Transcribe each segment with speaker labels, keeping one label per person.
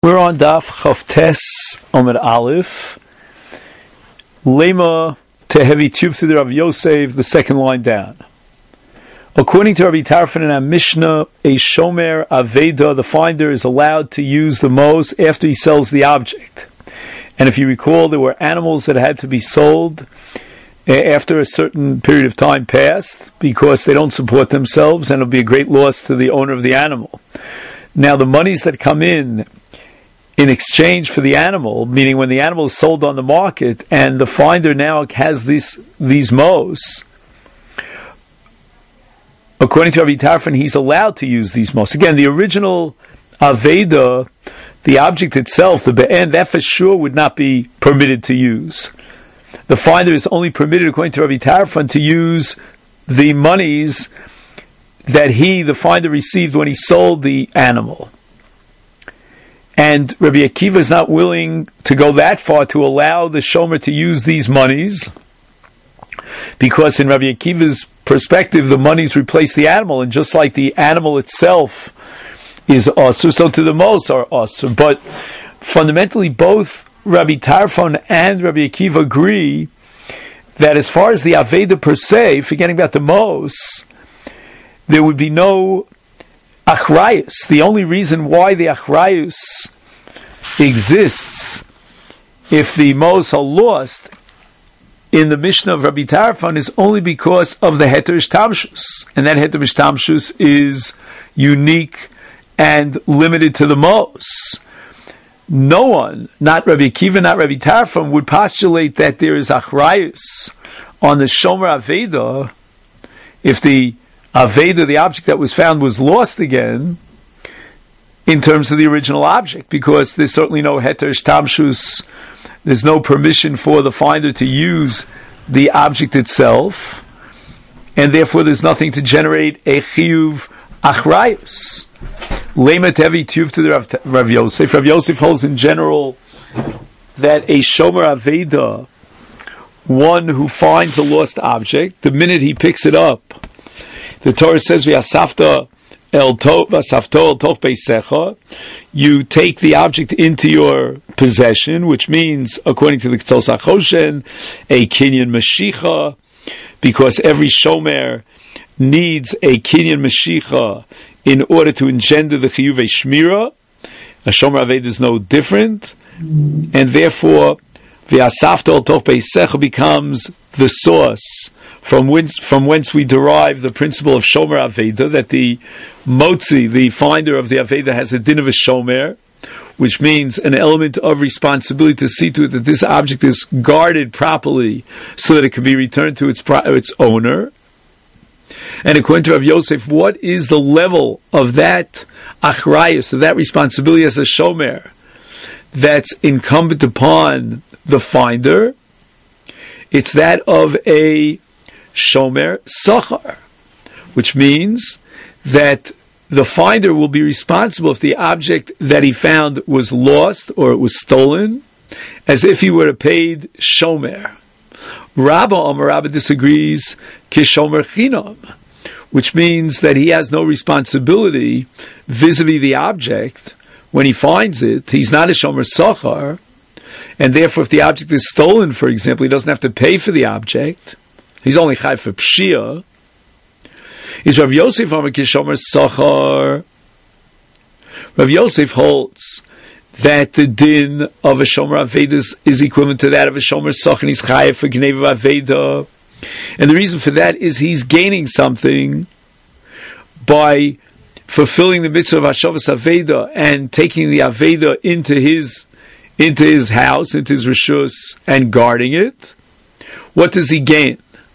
Speaker 1: We're on Daf Chavtes Omer Aleph. Lema Tehevi Tuvta to the Rav Yosef, the second line down. According to Rabbi Tarfon in our Mishnah, a Shomer Aveda, the finder, is allowed to use the mos after he sells the object. And if you recall, there were animals that had to be sold after a certain period of time passed because they don't support themselves, and it'll be a great loss to the owner of the animal. Now, the monies that come in exchange for the animal, meaning when the animal is sold on the market and the finder now has these mos, according to Rabbi Tarfon, he's allowed to use these mos. Again, the original Aveda, the object itself, the be'en, that for sure would not be permitted to use. The finder is only permitted, according to Rabbi Tarfon, to use the monies that the finder received when he sold the animal. And Rabbi Akiva is not willing to go that far to allow the shomer to use these monies, because in Rabbi Akiva's perspective, the monies replace the animal, and just like the animal itself is asur, so to the mos are asur. But fundamentally, both Rabbi Tarfon and Rabbi Akiva agree that as far as the Aveda per se, forgetting about the mos, there would be no achrayus. The only reason why the achrayus exists if the mos are lost in the Mishnah of Rabbi Tarfon is only because of the heter ishtamshus, and that heter ishtamshus is unique and limited to the mos. No one, not Rabbi Akiva, not Rabbi Tarfon, would postulate that there is achrayus on the shomer aveda if the Aveda, the object that was found, was lost again in terms of the original object, because there's certainly no heter shtamshus, there's no permission for the finder to use the object itself, and therefore there's nothing to generate a chiyuv achrayus. Lema tevi tuv to the Rav Yosef. Rav Yosef holds in general that a shomer Aveda, one who finds a lost object, the minute he picks it up, the Torah says, "V'asafto el toch beisecha." You take the object into your possession, which means, according to the Ketzos HaChoshen, a kinyan mashicha, because every shomer needs a kinyan mashicha in order to engender the chiyuvei shmira. A shomer aved is no different, and therefore, v'asafto el toch beisecha becomes the source from whence we derive the principle of shomer aveda, that the motzi, the finder of the aveda, has a din of a shomer, which means an element of responsibility to see to it that this object is guarded properly so that it can be returned to its owner. And according to Rav Yosef, what is the level of that achrayus, of that responsibility as a shomer, that's incumbent upon the finder? It's that of a shomer sachar, which means that the finder will be responsible if the object that he found was lost or it was stolen, as if he were a paid shomer. Rabba disagrees, kishomer chinam, which means that he has no responsibility vis-a-vis the object when he finds it. He's not a shomer sachar, and therefore if the object is stolen, for example, he doesn't have to pay for the object. He's only chayv for pshia. Is Rav Yosef Amar Kishomer Sachar? Rav Yosef holds that the din of a shomer aveda is equivalent to that of a shomer sachar, and he's chayv for gneva aveda. And the reason for that is he's gaining something by fulfilling the mitzvah of hashavas aveda and taking the aveda into his house, into his rishus, and guarding it. What does he gain?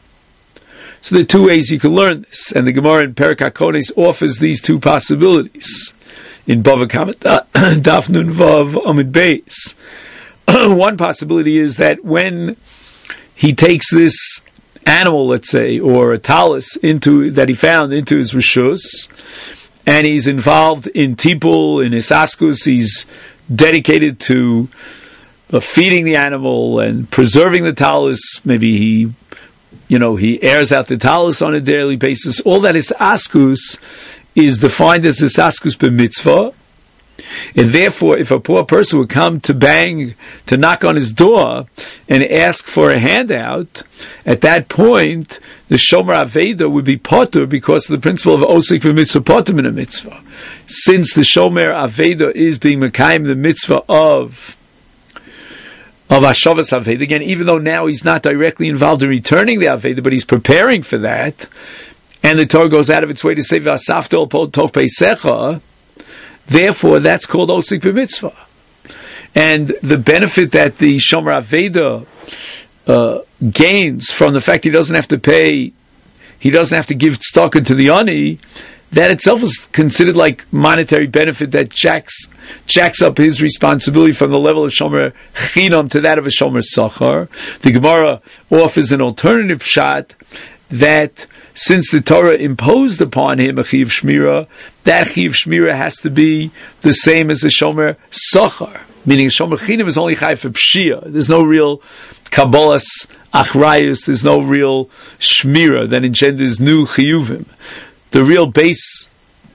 Speaker 1: So there are two ways you can learn this, and the Gemara in Perek HaKones offers these two possibilities in Bava Kama Daf Nun Vav Amud Beis. One possibility is that when he takes this animal, let's say, or a talus that he found into his rishus, and he's involved in tipul, in hisaskus, he's dedicated to feeding the animal and preserving the talus. Maybe he airs out the talus on a daily basis. All that is askus is defined as this askus b'mitzvah, And therefore, if a poor person would come to knock on his door and ask for a handout, at that point, the Shomer Aveda would be potter because of the principle of Osik b'mitzvah potter in a mitzvah. Since the Shomer Aveda is being Mekayim the mitzvah of Hashavas Aveda, again, even though now he's not directly involved in returning the Aveda, but he's preparing for that, and the Torah goes out of its way to say, V'asafta ol tov peisecha, therefore, that's called Osik b'mitzvah. And the benefit that the Shomer Aveda gains from the fact he doesn't have to pay, he doesn't have to give tzedakah to the ani, that itself is considered like monetary benefit that jacks up his responsibility from the level of Shomer Chinam to that of a Shomer Sachar. The Gemara offers an alternative shot that since the Torah imposed upon him a Chiyuv Shmira, that Chiyuv Shmira has to be the same as a Shomer Sachar. Meaning a Shomer Chinam is only Chai for Pshia. There's no real Kabbalas Achrayus, there's no real Shmira that engenders new Chiyuvim. The real base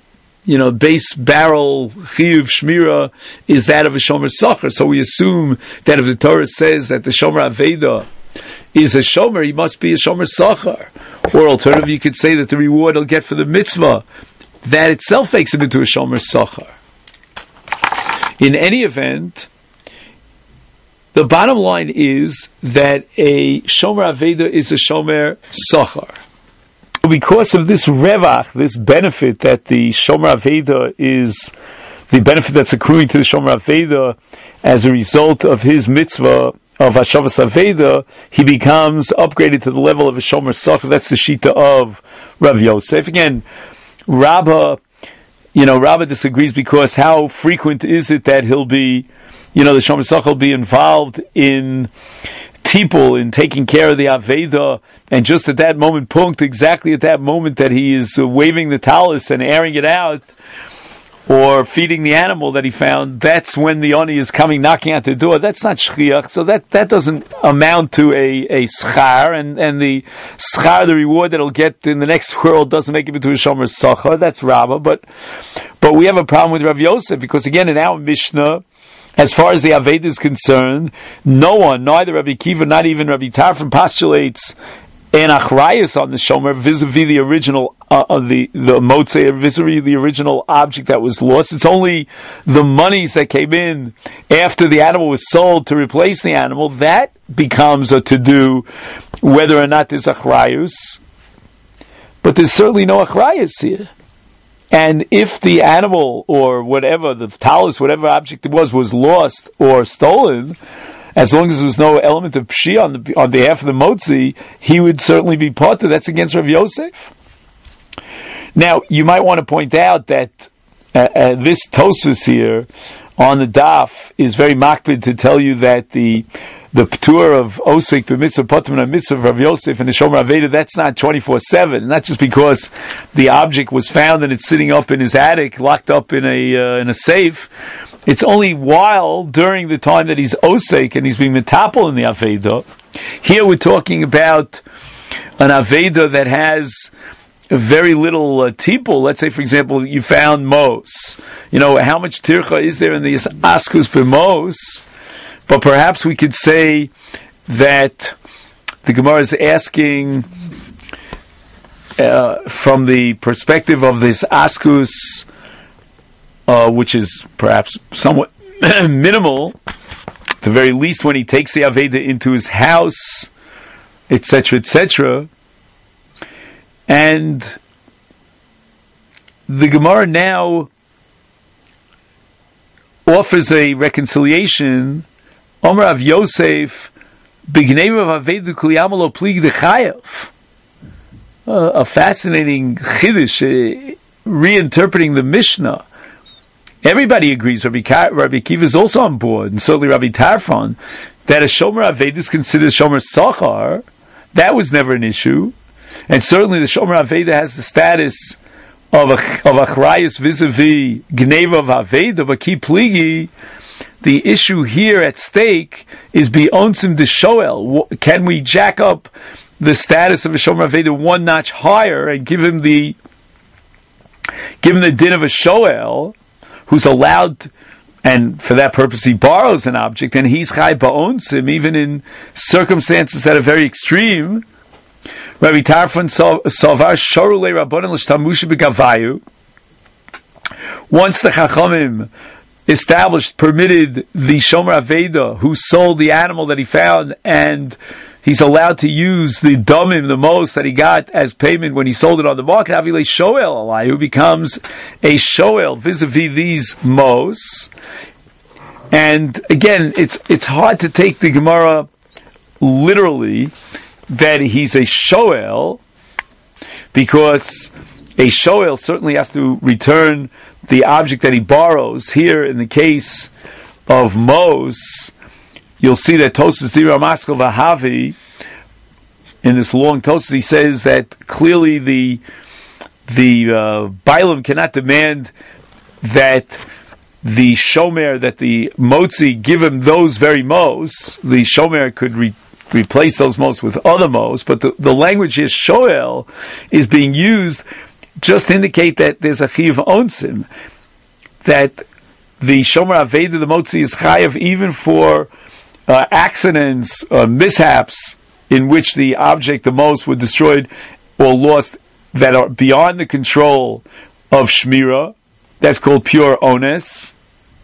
Speaker 1: barrel Chiyuv Shmira is that of a Shomer Sachar. So we assume that if the Torah says that the Shomer Aveda is a Shomer, he must be a Shomer Sachar. Or alternatively, you could say that the reward he'll get for the mitzvah, that itself makes him into a Shomer Sachar. In any event, the bottom line is that a Shomer Aveda is a Shomer Sachar. Because of this revach, this benefit that the Shomer Aveda is, the benefit that's accruing to the Shomer Aveda as a result of his mitzvah of Hashavas Aveda, he becomes upgraded to the level of a Shomer Sachar. That's the Shita of Rav Yosef. Again, Rabbah disagrees because how frequent is it that he'll be, the Shomer Sachar will be involved in tipul, in taking care of the Aveda, and just at that moment, exactly at that moment that he is waving the talus and airing it out, or feeding the animal that he found, that's when the oni is coming, knocking at the door. That's not shchiach, so that doesn't amount to a schar, and the schar, the reward that he'll get in the next world, doesn't make it into a Shomer Sachar. That's Rabbah, but we have a problem with Rav Yosef, because again, in our Mishnah, as far as the Aveda is concerned, no one, neither Rabbi Kiva, not even Rabbi Tarfon, postulates an achrayus on the Shomer vis-a-vis the original, the motzei, vis-a-vis the original object that was lost. It's only the monies that came in after the animal was sold to replace the animal, that becomes a to-do, whether or not there's achrayus. But there's certainly no achrayus here. And if the animal, or whatever, the talus, whatever object it was lost or stolen, as long as there was no element of pshi on behalf of the motzi, he would certainly be potter. That's against Rav Yosef. Now, you might want to point out that this Tosfos here on the daf is very makbid to tell you that the p'tur of Osik, the mitzvah potter and mitzvah of Rav Yosef and the Shomer Aveda, that's not 24/7. Not just because the object was found and it's sitting up in his attic, locked up in a safe. It's only while during the time that he's Osik and he's being metapel in the Aveda. Here we're talking about an Aveda that has very little tipul. Let's say, for example, you found mos. How much tircha is there in the askus b'mos? But perhaps we could say that the Gemara is asking from the perspective of this askus, which is perhaps somewhat minimal, at the very least when he takes the Aveda into his house, etc., etc. And the Gemara now offers a reconciliation. Omer Rav Yosef, b'gnei Rav Avedu kliyama lo plig dechayav. A fascinating chiddush, reinterpreting the Mishnah. Everybody agrees, Rabbi Kiva is also on board, and certainly Rabbi Tarfon, that a Shomer Aveda is considered Shomer Sachar. That was never an issue. And certainly the Shomer Aveda has the status of achrayus vis-a-vis gneva of Aveda, but ki pligi. The issue here at stake is b'onsim de shoel. Can we jack up the status of a Shomer Aveda one notch higher and give him the din of a shoel, who's allowed, and for that purpose he borrows an object, and he's chai ba'onsim, even in circumstances that are very extreme. Rabbi Tarfon Sovar Shorule Rabbanan L'Shtamusha B'Gavayu. Once the Chachamim permitted the Shomer Aveda, who sold the animal that he found, and he's allowed to use the domim, the most that he got as payment when he sold it on the market. Avile shoel alai, who becomes a shoel vis-a-vis these mos. And again, it's hard to take the Gemara literally that he's a shoel, because a shoel certainly has to return the object that he borrows. Here, in the case of mos, you'll see that Tosas Dira Maskal Vahavi, in this long Tosas, he says that clearly the Bailam cannot demand that the Shomer, that the Motzi give him those very mos. The Shomer could replace those mos with other mos, but the language here, Shoel, is being used just to indicate that there's a Chiv Onsim, that the Shomer Aveda, the Motzi, is Chayav even for accidents, mishaps, in which the object, the most, were destroyed or lost that are beyond the control of Shmira. That's called pure ones.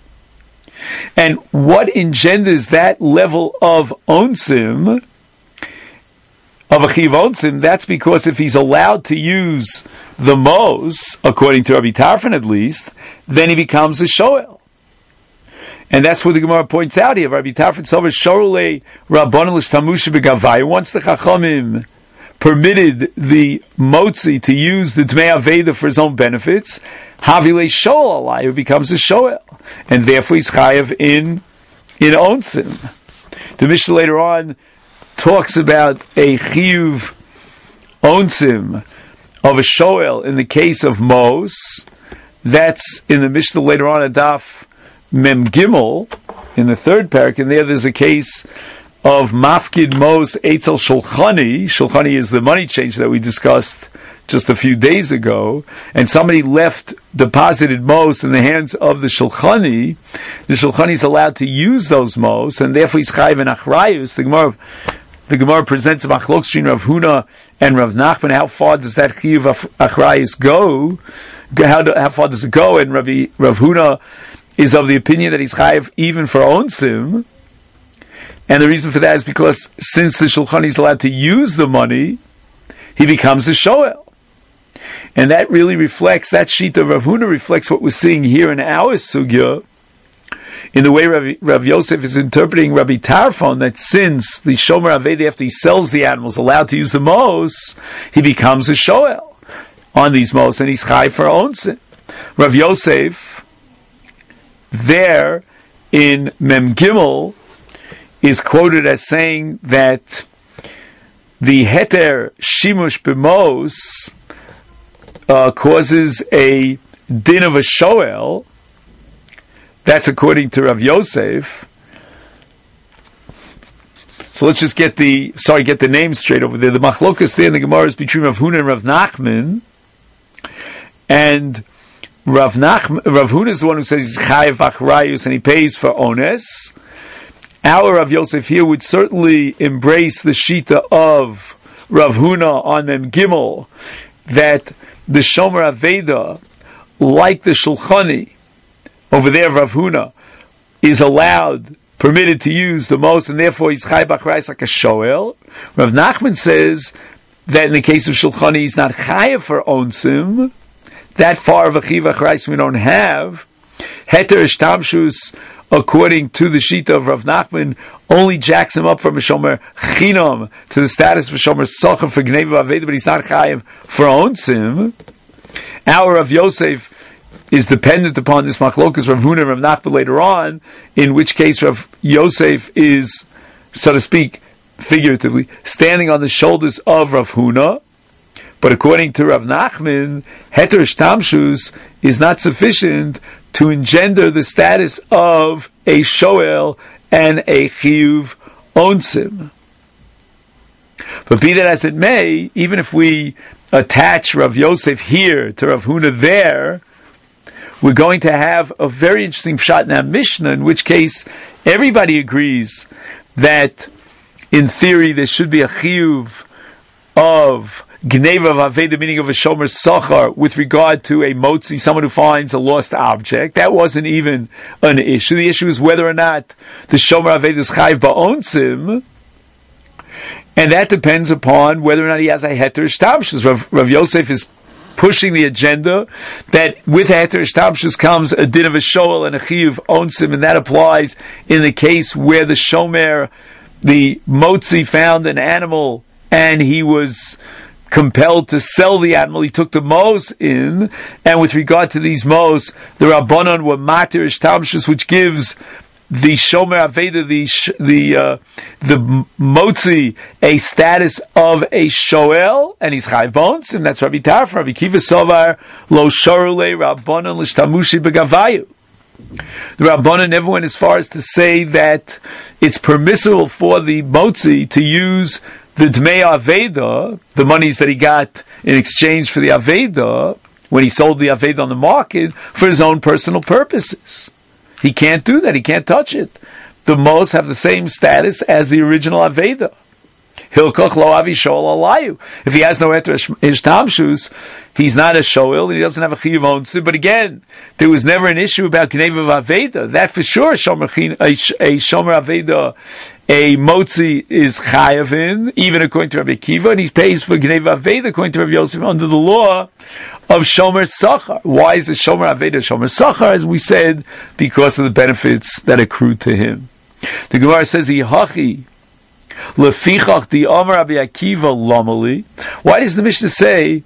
Speaker 1: And what engenders that level of onsim, of a chiv onsim? That's because if he's allowed to use the mos, according to Rabbi Tarfon at least, then he becomes a shoel. And that's what the Gemara points out here. Rabbi Tarfon Sover Shorule Rabbanan L'Shtamusha B'Gavayu. Once the Chachamim permitted the motzi to use the Dmei Aveda for his own benefits, Havile Shoel Alai, who becomes a shoel, and therefore he's chayav in onsim. The Mishnah later on talks about a chiyuv onsim of a shoel in the case of mos. That's in the Mishnah later on, Adaf Mem Gimel, in the third parak, and there's a case of Mafkid Mos Eitzel Shulchani. Shulchani is the money change that we discussed just a few days ago, and somebody deposited mos in the hands of the Shulchani. The Shulchani is allowed to use those mos, and therefore he's chayiv in achrayus. The Gemara presents a machlok between Rav Huna and Rav Nachman. How far does that chiyuv achrayus go? How far does it go? And Rav Huna is of the opinion that he's chayiv even for onsim. And the reason for that is because since the Shulchani is allowed to use the money, he becomes a shoel. And that really reflects, that sheet of Rav Huna reflects what we're seeing here in our sugya, in the way Rav Yosef is interpreting Rabbi Tarfon, that since the Shomer Aveda, after he sells the animals, allowed to use the mos, he becomes a shoel on these mos, and he's chai for onsim. Rav Yosef, there in Mem Gimel, is quoted as saying that the heter shimush b'mos causes a din of a shoel. That's according to Rav Yosef. So let's just get the name straight over there. The machlokas there in the Gemara is between Rav Huna and Rav Nachman, and Rav Huna is the one who says he's chayav achrayus and he pays for ones. Our Rav Yosef here would certainly embrace the shita of Rav Huna on Mem Gimel, that the Shomer Aveda, like the Shulchani, over there Rav Huna, is permitted to use the most, and therefore he's chayav achrayus like a shoel. Rav Nachman says that in the case of Shulchani, he's not chayav for onsim. That far of a chiyav achrayus we don't have. Heter ishtamshus, according to the shita of Rav Nachman, only jacks him up from a shomer chinam to the status of a shomer socher for gneva aveda, but he's not chayav for onsim. Our Rav Yosef is dependent upon this machlokas Rav Huna and Rav Nachman later on, in which case Rav Yosef is, so to speak, figuratively, standing on the shoulders of Rav Huna. But according to Rav Nachman, heter shtamshus is not sufficient to engender the status of a shoel and a chiyuv onsim. But be that as it may, even if we attach Rav Yosef here to Rav Huna there, we're going to have a very interesting pshat in our Mishnah, in which case everybody agrees that in theory there should be a chiyuv of Gneva of Aveda, meaning of a Shomer Sachar, with regard to a Motzi, someone who finds a lost object. That wasn't even an issue. The issue is whether or not the Shomer Aveda is Chayv Ba'onsim, and that depends upon whether or not he has a Heter Shtamshus. Rav Yosef is pushing the agenda that with a Heter Shtamshus comes a din of a Shoel and a Chiyuv Onsim, and that applies in the case where the Shomer, the Motzi, found an animal and he was compelled to sell the animal. He took the mos in, and with regard to these mos, the Rabbanon were matir ishtamshus, which gives the Shomer Aveda, the Motzi, a status of a Shoel, and he's Chayv Bones, and that's Rabbi Tarfon, Rabbi Kiva Sovar, Lo Shorule, Rabbanon, L'shtamushi Begavayu. The Rabbanon never went as far as to say that it's permissible for the Motzi to use the Dmei Aveda, the monies that he got in exchange for the Aveda, when he sold the Aveda on the market, for his own personal purposes. He can't do that. He can't touch it. The Mos have the same status as the original Aveda. Hilkoch lo avi shoel alayu. If he has no eter ishtamshus, he's not a shoel, and he doesn't have a chiyuv onsim. But again, there was never an issue about gneva of Aveda. That for sure, a shomer Aveda, a motzi is chayavin, even according to Rabbi Kiva, and he pays for gneva Aveda according to Rabbi Yosef under the law of shomer sachar. Why is the shomer Aveda shomer sachar? As we said, because of the benefits that accrue to him. The Gemara says, "Ihachi lefichach di Amar Rabbi Akiva lomali." Why does the Mishnah say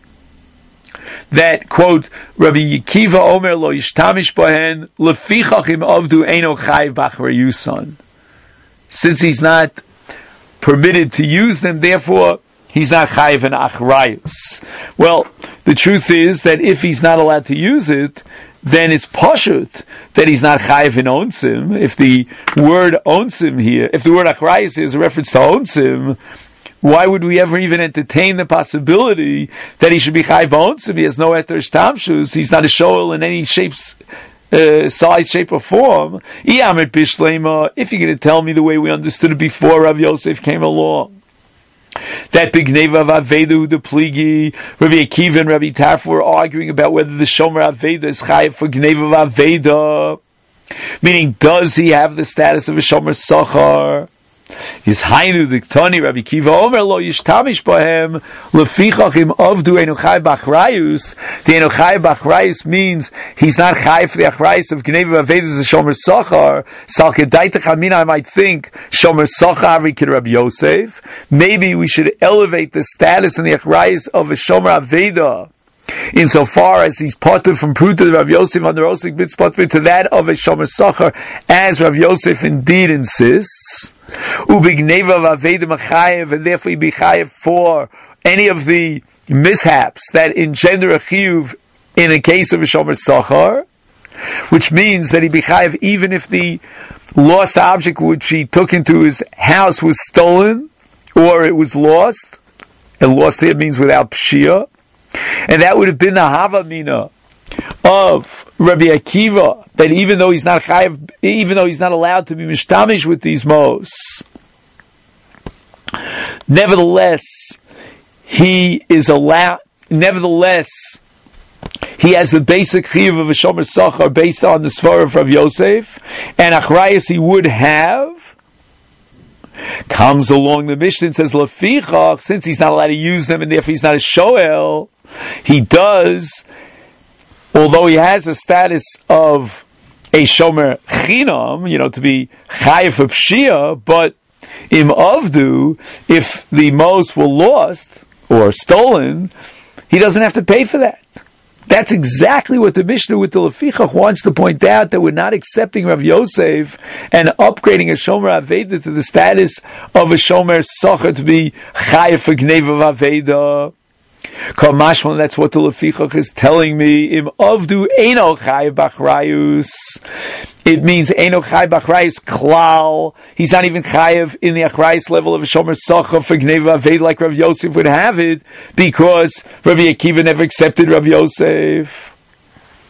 Speaker 1: that, quote, Rabbi Akiva Omer lo yishtamish bohen lefichach im avdu eino chayv b'achrayusan? Since he's not permitted to use them, therefore he's not chayv in achrayus. Well, the truth is that if he's not allowed to use it, then it's pashut that he's not chayiv in onsim. If the word onsim here, if the word achrayus is a reference to onsim, why would we ever even entertain the possibility that he should be chayiv onsim? He has no eter shtamshus. He's not a shoel in any shapes, size, shape, or form. If you're going to tell me the way we understood it before Rav Yosef came along, that big neva of Aveda, the pligi, Rabbi Akiva and Rabbi Tarfon were arguing about whether the Shomer Aveda is chayiv for gneva of Aveda, meaning does he have the status of a Shomer Sachar? Is Hainu the Ktani Rabbi Kiva Omer lo yishtamish bohem lefichach im avdu enu chayv b'achrayus. The enu chayv b'achrayus means he's not chayv for the achrayus of gneva Aveda as a Shomer Sachar. Sal kedaitach amina, I might think Shomer Sachar Rikid Rabbi Yosef. Maybe we should elevate the status and the achrayus of a Shomer Aveda insofar as he's parted from Pruta Rav Yosef under Osik Bitzpotvi to that of a Shomer Sachar, as Rav Yosef indeed insists. Ubigneva of Aveda Machayev, and therefore he'd be chayev for any of the mishaps that engender a chiyuv in a case of a Shomer Sachar, which means that he'd be chayev even if the lost object which he took into his house was stolen or it was lost. And lost here means without pshia. And that would have been the Havamina of Rabbi Akiva, that even though he's not chayav, even though he's not allowed to be mishtamish with these mos, nevertheless he is allowed. Nevertheless, he has the basic chiyuv of a Shomer Sachar based on the Svar of Rav Yosef, and achrayus he would have. Comes along the Mishnah and says, Lefichach, since he's not allowed to use them and therefore he's not a shoel, he does, although he has a status of a shomer chinam, to be chayiv of pshia, but im avdu, if the mos were lost or stolen, he doesn't have to pay for that. That's exactly what the Mishnah with the Lefichach wants to point out, that we're not accepting Rav Yosef and upgrading a Shomer Aveda to the status of a Shomer Sachar to be chayiv for gneva of Aveda. Kamashman, that's what the Lefichach is telling me. Im avdu eino chayiv b'achrayus. It means eino chayiv b'achrayus klal. He's not even chayiv in the achrayus level of a Shomer Sachar for gneva Aveda like Rav Yosef would have it, because Rabbi Akiva never accepted Rav Yosef.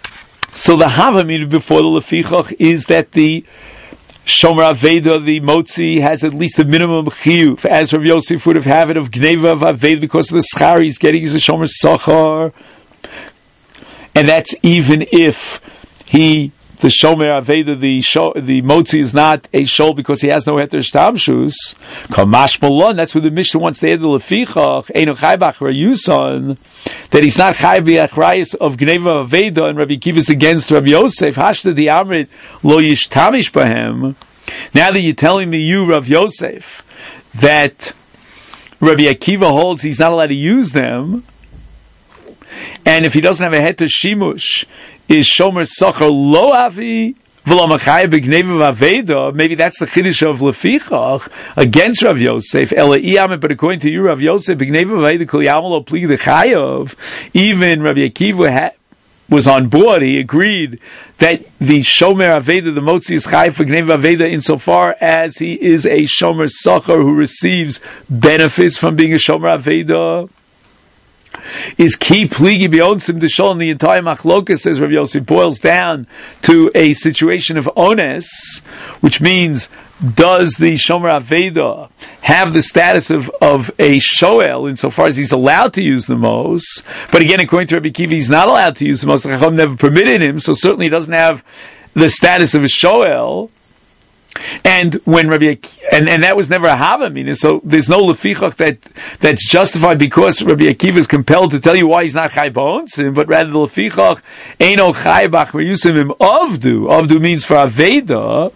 Speaker 1: So the Havamina before the Lefichach is that the Shomer Aveda, the Motzi, has at least a minimum chiyuv, as Rav Yosef would have it of Gneva of Aveda because of the schar he's getting as a Shomer Sachar. And that's even if the Shomer Aveda, the Motzi is not a shol because he has no heter shtamshus. Kamash Malon, that's where the Mishnah wants to add the Lefichach, Eino Chaybach Rayuson, that he's not Chayb Achrayis of Gneva Aveda, and Rabbi Akiva is against Rabbi Yosef, Hashda the Amrit Lo Yishtamish Bahem. Now that you're telling me, you, Rav Yosef, that Rabbi Akiva holds he's not allowed to use them, and if he doesn't have a heter shimush, is Shomer Sachar Lo Avi V'lo Machai B'Gneva Aveda? Maybe that's the chiddush of Lefichach against Rav Yosef. Ela Iyam, but according to you, Rav Yosef B'Gneva Aveda Kol Yamalo Pli the Chayav. Even Rabbi Akiva was on board. He agreed that the Shomer Aveda, the Motzi, is Chayav for Gneva Aveda insofar as he is a Shomer Sachar who receives benefits from being a Shomer Aveda. Is key pligi beyonsim to show, the entire machlokas, says Rav Yosef, boils down to a situation of ones, which means, does the Shomer Aveda have the status of a shoel insofar as he's allowed to use the mos? But again, according to Rabbi Akiva, he's not allowed to use the mos. The Chacham never permitted him, so certainly he doesn't have the status of a shoel. And when and that was never a Havamina, so there's no Lefichach that's justified because Rabbi Akiva is compelled to tell you why he's not Chai B'Onsim, but rather the Lefichach Eino Chai Bach Yusimim Avdu. Avdu means for Aveda.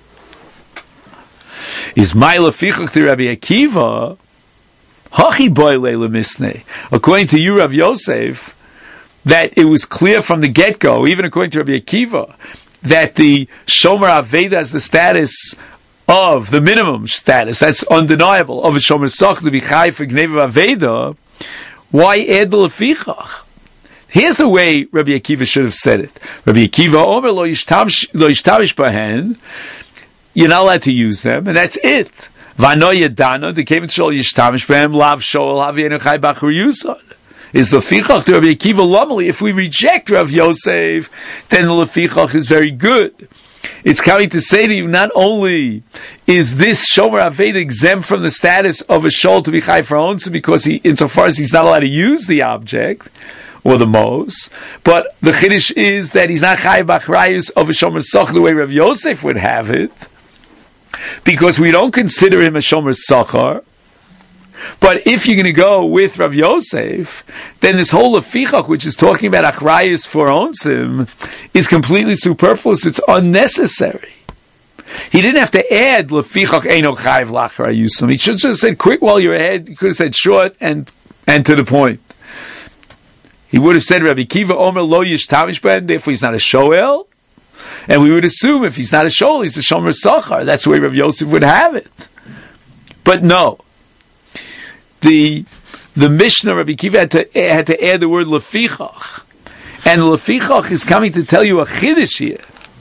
Speaker 1: Is my Lefichach to Rabbi Akiva Hachi Boile Lemisne. According to you, Rav Yosef, that it was clear from the get-go, even according to Rabbi Akiva, that the Shomer Aveda has the status of the minimum status, that's undeniable, of a Shomer Sach to be Chai for Gneva Aveda. Why add the Lefichach? Here's the way Rabbi Akiva should have said it. Rabbi Akiva, Omer lo yishtavish bahen, you're not allowed to use them, and that's it. Vano yedana, the Kevin Shol yishtavish bahen, lav shol havienu chai bachur yuson. Is the Lefichach to Rabbi Akiva Lomeli? If we reject Rav Yosef, then the Lefichach is very good. It's coming to say to you, not only is this Shomer Aveda exempt from the status of a shol to be chai for onsa, because insofar as he's not allowed to use the object or the mos, but the chiddush is that he's not chai b'achrayus of a Shomer Sach the way Rav Yosef would have it, because we don't consider him a Shomer Sachar. But if you're going to go with Rav Yosef, then this whole Lefichach, which is talking about Achrayus for Onsim, is completely superfluous. It's unnecessary. He didn't have to add Lefichach Eino Chayv Lachrayusim. He should have said quick while you're ahead. He could have said short and to the point. He would have said Rabbi Akiva Omer Lo Yishtamish Ben, therefore he's not a Shoel. And we would assume if he's not a Shoel, he's a Shomer Sachar. That's the way Rav Yosef would have it. But no. The Mishnah, Rabbi Akiva had to add the word Lefichach. And Lefichach is coming to tell you a Chiddush here.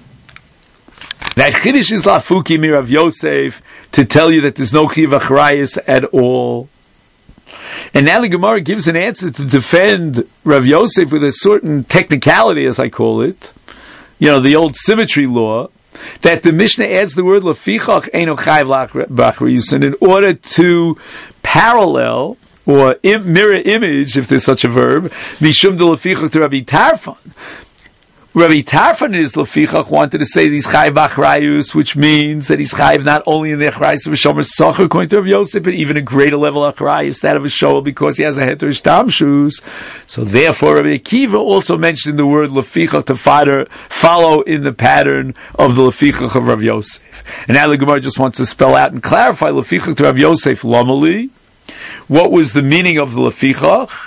Speaker 1: That Chiddush is Lafuki mi Rav Yosef, to tell you that there's no Chiyuv Achrayus at all. And now the Gemara gives an answer to defend Rav Yosef with a certain technicality, as I call it. You know, the old symmetry law, that the Mishnah adds the word Lefichach Eino Chayv Lachrayusin in order to parallel or mirror image, if there's such a verb, Mishum de Lefichach to Rabbi Tarfon. Rabbi Tarfon in his Lefichach wanted to say that he's Chayv Achrayus, which means that he's Chayv not only in the Achrayus of a Shomer Sachar, according to Rav Yosef, but even a greater level of Achrayus, that of a Shoel, because he has a Heter Shtamshus. So therefore, Rabbi Akiva also mentioned the word Lefichach to follow in the pattern of the Lefichach of Rav Yosef. And now the Gemara just wants to spell out and clarify Lefichach to Rav Yosef Lomeli. What was the meaning of the Lefichach?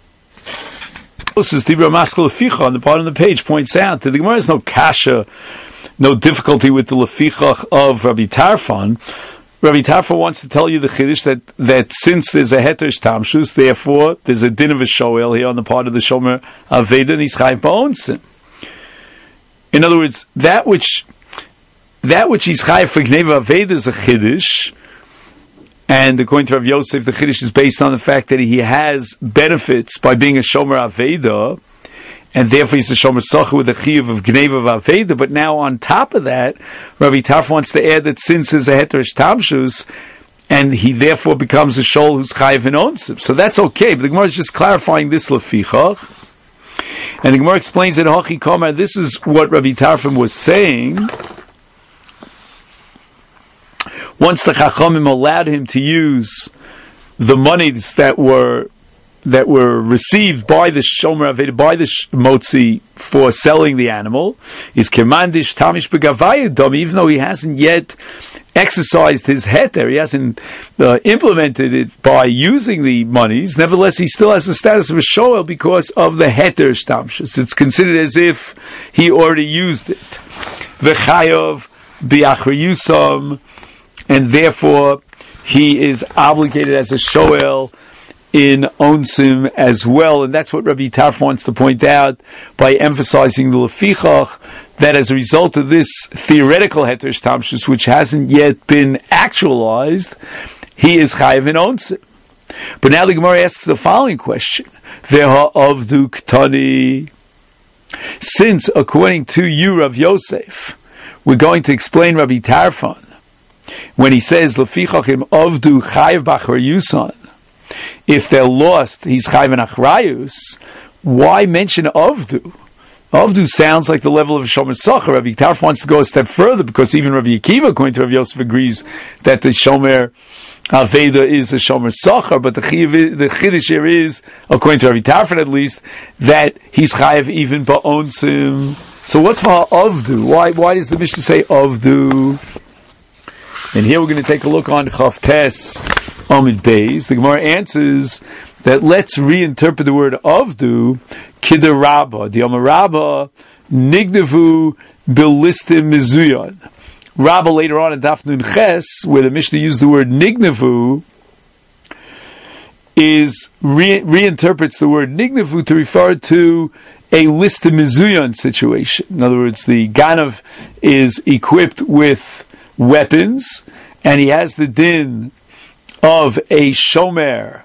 Speaker 1: This is Dibra Maskal Lefichach on the bottom of the page points out that the Gemara has no kasha, no difficulty with the Lefichach of Rabbi Tarfon. Rabbi Tarfon wants to tell you the Chiddush that since there's a Heter Shtamshus, therefore there's a din of a Shoel here on the part of the Shomer Aveda, and he's Chayv Ba'onsim. In other words, that which he's Chayv for Gneva Aveda is a Chiddush. And according to Rav Yosef, the Chiddush is based on the fact that he has benefits by being a Shomer Aveda, and therefore he's a shomer socher with a chiyuv of gneva v'aveda. But now on top of that, Rabbi Tarfon wants to add that since there's a heterish tamshus, and he therefore becomes a shol who's chayiv in onsim. So that's okay. But the Gemara is just clarifying this lefichach. And the Gemara explains that Hachi Komar, this is what Rabbi Tarfon was saying. Once the Chachamim allowed him to use the monies that were received by the Shomer Aveda, by the Motzi for selling the animal, is Kemandish Tamish Begavayadom, even though he hasn't yet exercised his heter, he hasn't implemented it by using the monies, nevertheless he still has the status of a shoel because of the heter shtamshus. It's considered as if he already used it. V'chayov bi'achriyusam, and therefore he is obligated as a shoel in onsim as well, and that's what Rabbi Tarf wants to point out by emphasizing the lefichach, that as a result of this theoretical heter shtamshus, which hasn't yet been actualized, he is chayiv in onsim. But now the Gemara asks the following question: Veha avdu ktani. Since, according to you, Rav Yosef, we're going to explain Rabbi Tarfon when he says lefichachim avdu chayiv b'achrayusan. If they're lost, he's chayiv in achrayus. Why mention avdu? Avdu sounds like the level of a shomer socher. Rabbi Tarf wants to go a step further because even Rabbi Akiva, according to Rav Yosef, agrees that the shomer aveda is a shomer socher. But the chiddush here is, according to Rabbi Tarf at least, that he's chayiv even ba'onsim. So what's for avdu? Why does the Mishnah say avdu? And here we're going to take a look on Chavtes Amid Beis. The Gemara answers that let's reinterpret the word avdu kidder rabba. The Amar Rabba nignevu bilistim mizuyon. Rabba later on in Daf Nun Ches, where the Mishnah used the word nignevu, is reinterprets the word nignevu to refer to a listim mizuyon situation. In other words, the ganav is equipped with weapons, and he has the din of a shomer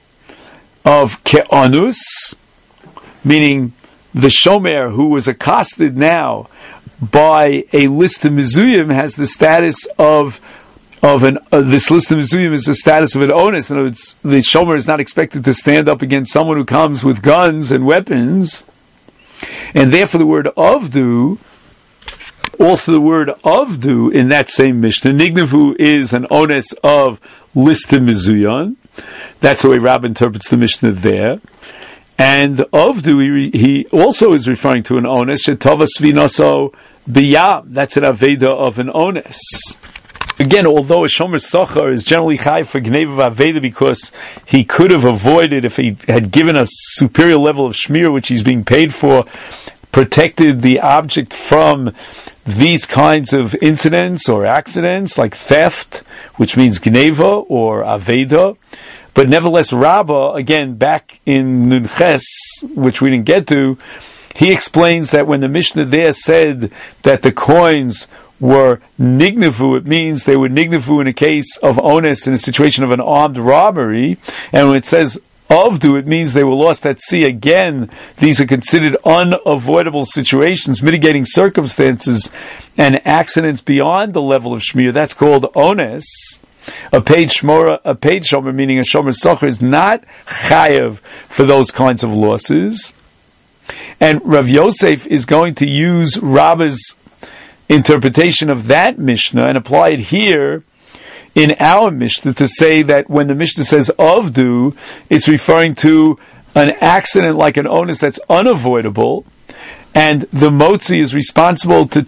Speaker 1: of ke'anus, meaning the shomer who was accosted now by a list of mizuyim has the status of this list of mizuyim is the status of an onus. In other words, the shomer is not expected to stand up against someone who comes with guns and weapons, and therefore the word avdu. Also, the word avdu in that same Mishnah, nignevu is an onus of listim mizuyon. That's the way Rabbah interprets the Mishnah there. And avdu, he also is referring to an onus, shetava svinoso biyam. That's an aveda of an onus. Again, although a shomer socher is generally chayiv for gneva aveda because he could have avoided if he had given a superior level of shmir, which he's being paid for, protected the object from these kinds of incidents or accidents like theft, which means gneva or aveda. But nevertheless, Rabbah, again, back in Nun Ches, which we didn't get to, he explains that when the Mishnah there said that the coins were nignevu, it means they were nignevu in a case of onus in a situation of an armed robbery. And when it says avdu, it means they were lost at sea. Again, these are considered unavoidable situations, mitigating circumstances, and accidents beyond the level of shmir. That's called onus. A paid shomer, meaning a shomer socher, is not chayev for those kinds of losses. And Rav Yosef is going to use Rabbah's interpretation of that Mishnah and apply it here in our Mishnah to say that when the Mishnah says avdu, it's referring to an accident like an onus that's unavoidable, and the motzi is responsible to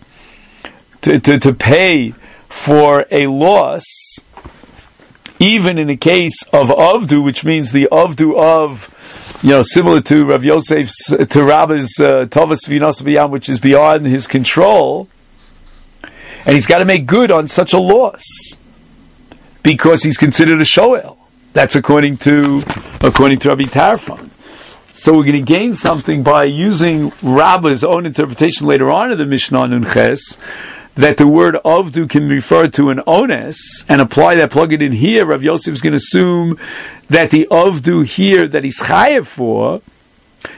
Speaker 1: pay for a loss, even in a case of avdu, which means the avdu of, similar to Rav Yosef's, to Rabbah's tovas v'nos v'yam, which is beyond his control, and he's got to make good on such a loss because he's considered a shoel. That's according to Rabbi Tarfon. So we're going to gain something by using Rabbah's own interpretation later on in the Mishnah Nun Ches, that the word avdu can refer to an onus, and apply that, plug it in here. Rav Yosef is going to assume that the avdu here that he's chayev for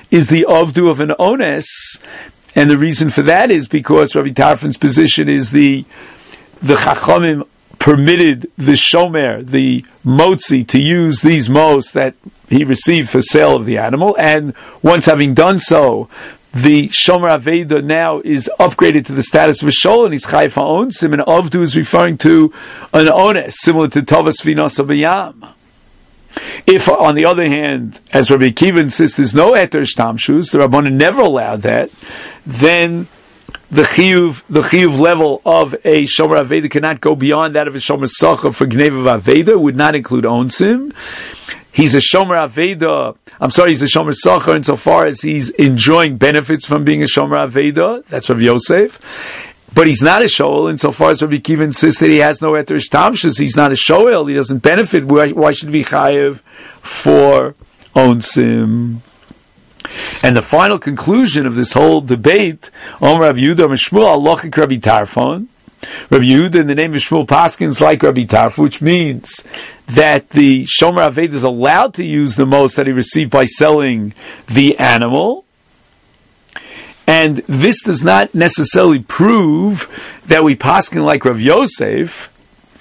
Speaker 1: is the avdu of an ones, and the reason for that is because Rabbi Tarfon's position is the Chachamim permitted the shomer, the motzi, to use these mos that he received for sale of the animal, and once having done so, the shomer aveda now is upgraded to the status of a shol, and he's chayv ha'onsim, and avdu is referring to an ones, similar to tovas v'nos b'yam. If, on the other hand, as Rabbi Akiva insists, there's no eter shtamshus, the Rabbanan never allowed that, then the chiyuv level of a shomer aveda cannot go beyond that of a shomer sacha for gneva aveda, would not include onsim. He's a shomer aveda. He's a shomer sacha insofar as he's enjoying benefits from being a shomer aveda. That's Rav Yosef. But he's not a shoel insofar as Rabbi Akiva insists that he has no eter shtamshus. He's not a shoel. He doesn't benefit. Why should he be chayev for onsim? And the final conclusion of this whole debate, Rav Yehuda Mishmuel Alochik Rabbi Tarfon. Rabbi Yehuda in the name of Shmuel Paskins like Rabbi Tarfon, which means that the Shomer Aved is allowed to use the most that he received by selling the animal. And this does not necessarily prove that we paskin like Rav Yosef,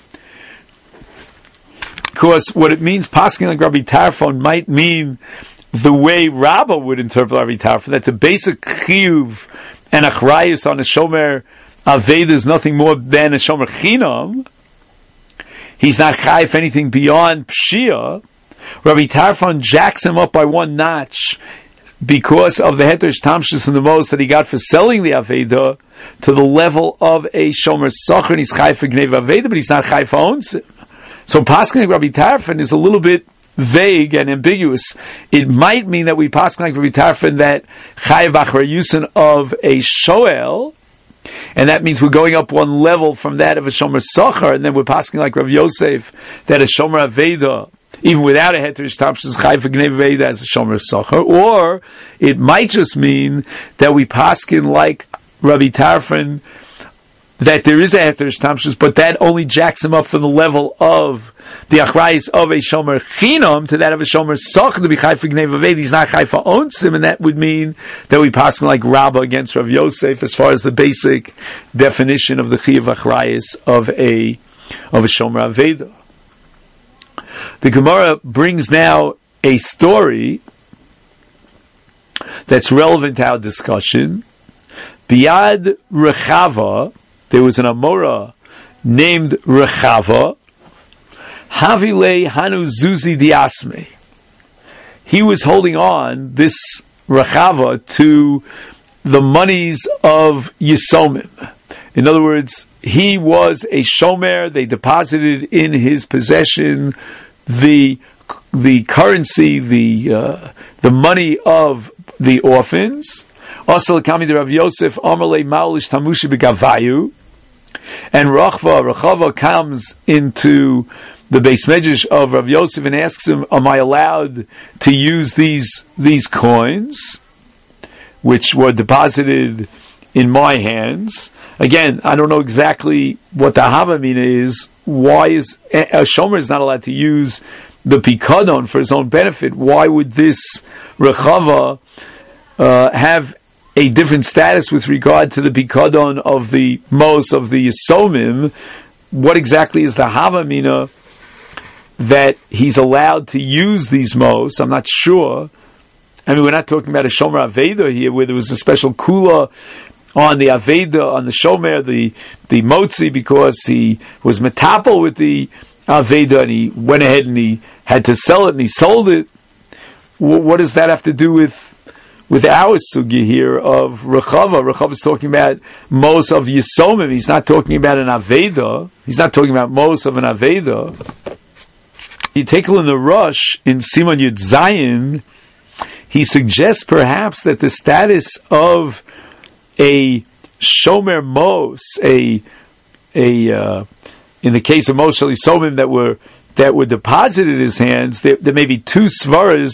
Speaker 1: because what it means, paskin like Rabbi Tarfon, might mean the way Rabbah would interpret Rabbi Tarfon, that the basic chiyuv and achrayus on a shomer aveda is nothing more than a shomer chinam. He's not chayv anything beyond pshia. Rabbi Tarfon jacks him up by one notch because of the heter shtamshus and the most that he got for selling the aveda to the level of a shomer sacher, and he's chayv for gneva aveda, but he's not chayv for onsim. So paskin like Rabbi Tarfon is a little bit vague and ambiguous. It might mean that we paskin like Rabbi Tarfon that chayav achrayusin of a shoel, and that means we're going up one level from that of a shomer sacher, and then we're paskin like Rav Yosef that a shomer aveda, even without a heter shtamshus, is chayav for gneva aveda as a shomer sacher. Or it might just mean that we paskin like Rabbi Tarfon that there is a heter shtamshus, but that only jacks him up from the level of the achrayis of a shomer chinam to that of a shomer sacher to be chayv for gneva aveda. He's not chayv for onsim, and that would mean that we pass like Rabbah against Rav Yosef as far as the basic definition of the chiyuv achrayis of a shomer aveda. The Gemara brings now a story that's relevant to our discussion. Biad Rechava, there was an Amora named Rechava, Havile Hanu Zuzi Diasme. He was holding on, this Rechava, to the monies of Yisomim. In other words, he was a shomer. They deposited in his possession the currency, the money of the orphans. Also, Kami de Rav Yosef Amalei Maulish Tamushi Begavayu, and Rechava comes into the Beis Medrash of Rav Yosef and asks him, "Am I allowed to use these coins, which were deposited in my hands?" Again, I don't know exactly what the Havamina is. Why is a shomer is not allowed to use the pikadon for his own benefit? Why would this Rechava have a different status with regard to the pikadon of the mos of the Yisomim? What exactly is the Havamina that he's allowed to use these mos? I'm not sure. I mean, we're not talking about a shomer aveda here, where there was a special kula on the aveda, on the shomer, the motzi, because he was metapel with the aveda, and he went ahead and he had to sell it, and he sold it. What does that have to do with our sugi here of Rechava? Rechava is talking about mos of Yisomim. He's not talking about an aveda. He's not talking about mos of an aveda. You take a look in the Rush in Siman Yud Zayin, he suggests perhaps that the status of a shomer mos, in the case of mos shel Yisomim that were deposited in his hands, there may be two svaras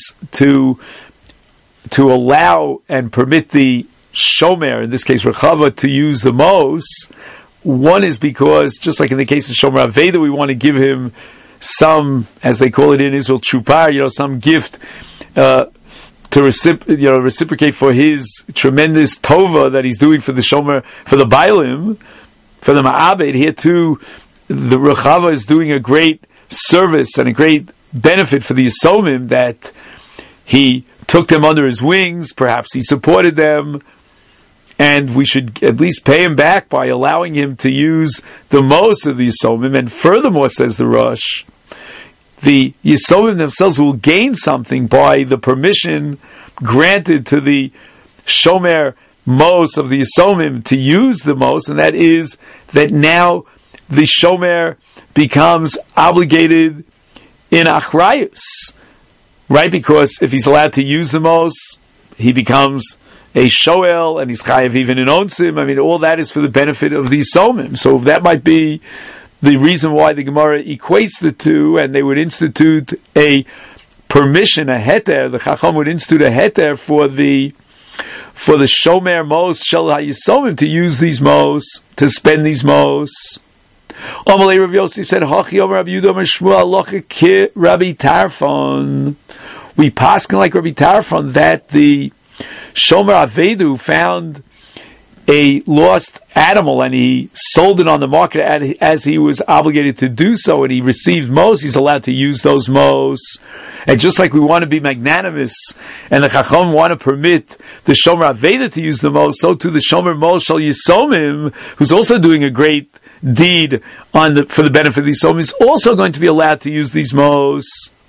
Speaker 1: to allow and permit the shomer, in this case Rechava, to use the mos. One is because, just like in the case of shomer aveda, we want to give him some, as they call it in Israel, chupar, some gift to reciprocate for his tremendous tova that he's doing for the shomer, for the bailim, for the ma'abed. Here too, the Rechava is doing a great service and a great benefit for the Yisomim, that he took them under his wings, perhaps he supported them, and we should at least pay him back by allowing him to use the most of the Yisomim. And furthermore, says the Rosh, the Yisomim themselves will gain something by the permission granted to the Shomer Mos of the Yisomim to use the most, and that is that now the Shomer becomes obligated in Achrayus, right? Because if he's allowed to use the most, he becomes a Shoel, and he's Chayav even in Onsim. I mean, all that is for the benefit of the Yisomim. So that might be the reason why the Gemara equates the two, and they would institute a permission, a heter. The Chacham would institute a heter for the Shomer Mos Shel HaYisomim to use these mos, to spend these mos. Amalei Rav Yosef said, Hachi Omer Rav Yehuda Omer Shmuel Alocha Ki Rabbi Tarfon. We paskin like Rabbi Tarfon that the Shomer Avedu found a lost animal and he sold it on the market as he was obligated to do so, and he received mos, he's allowed to use those mos. And just like we want to be magnanimous and the Chacham want to permit the Shomer Aveda to use the mos, so too the Shomer Mos Shel Yisomim, who's also doing a great deed for the benefit of the Yisomim, is also going to be allowed to use these mos.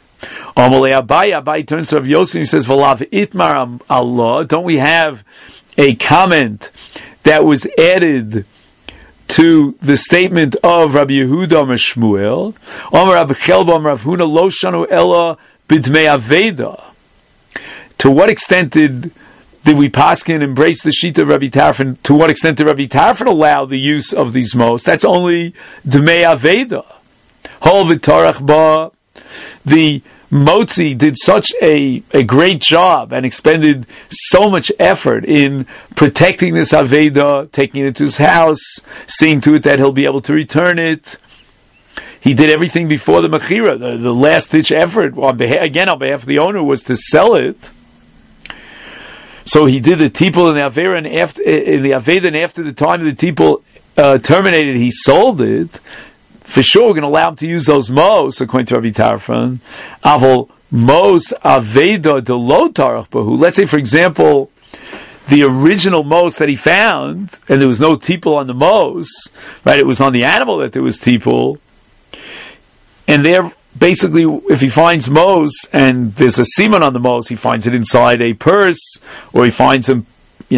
Speaker 1: Abai turns to Rav Yosef and he says, V'lav itmar Allah. Don't we have a comment that was added to the statement of Rabbi Yehuda Omer Shmuel? Omer Rabbi Chelba Omer Rav Huna lo shanu ela b'dmei aveda. To what extent did we paskin embrace the sheet of Rabbi Tarfon? To what extent did Rabbi Tarfon allow the use of these mos? That's only dmei aveda. Hol v'tarach ba. The Motzi did such a great job and expended so much effort in protecting this Aveda, taking it to his house, seeing to it that he'll be able to return it. He did everything before the Mechira. The last-ditch effort, on behalf of the owner, was to sell it. So he did the tipul in the Aveda, and after the time of the tipul terminated, he sold it. For sure, we're going to allow him to use those mos, according to Rabbi Tarfon. Aval mos aveda de lo tarach bahu. Let's say, for example, the original mos that he found, and there was no tipul on the mos, right? It was on the animal that there was tipul. And there, basically, if he finds mos and there's a semen on the mos, he finds it inside a purse, or he finds them,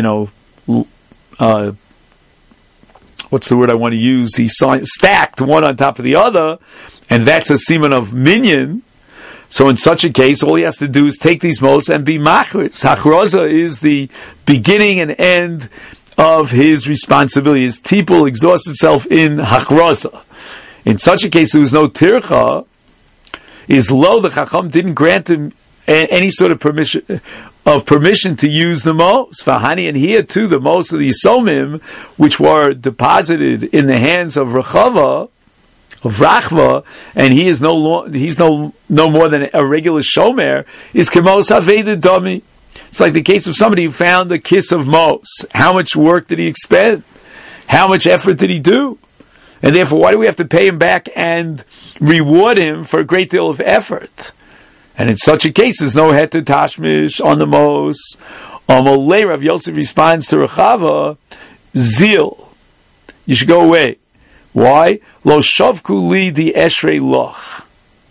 Speaker 1: what's the word I want to use? He stacked one on top of the other, and that's a semen of minyan. So in such a case, all he has to do is take these mos and be machritz. Hachroza is the beginning and end of his responsibility. His tipul exhausts itself in hachroza. In such a case, there was no tircha. Is low, the Chacham didn't grant him any sort of permission to use the mos. Vahani, and here too, the mos of the Yisomim, which were deposited in the hands of Rechava, of Rachva, and he's no more than a regular shomer, is kemos haveda dami. It's like the case of somebody who found a kiss of mos. How much work did he expend? How much effort did he do? And therefore, why do we have to pay him back and reward him for a great deal of effort? And in such a case, there's no heter tashmish on the mos. Amalei Rav Yosef responds to Rechava, zeal. You should go away. Why? Lo shavku li di eshrei loch.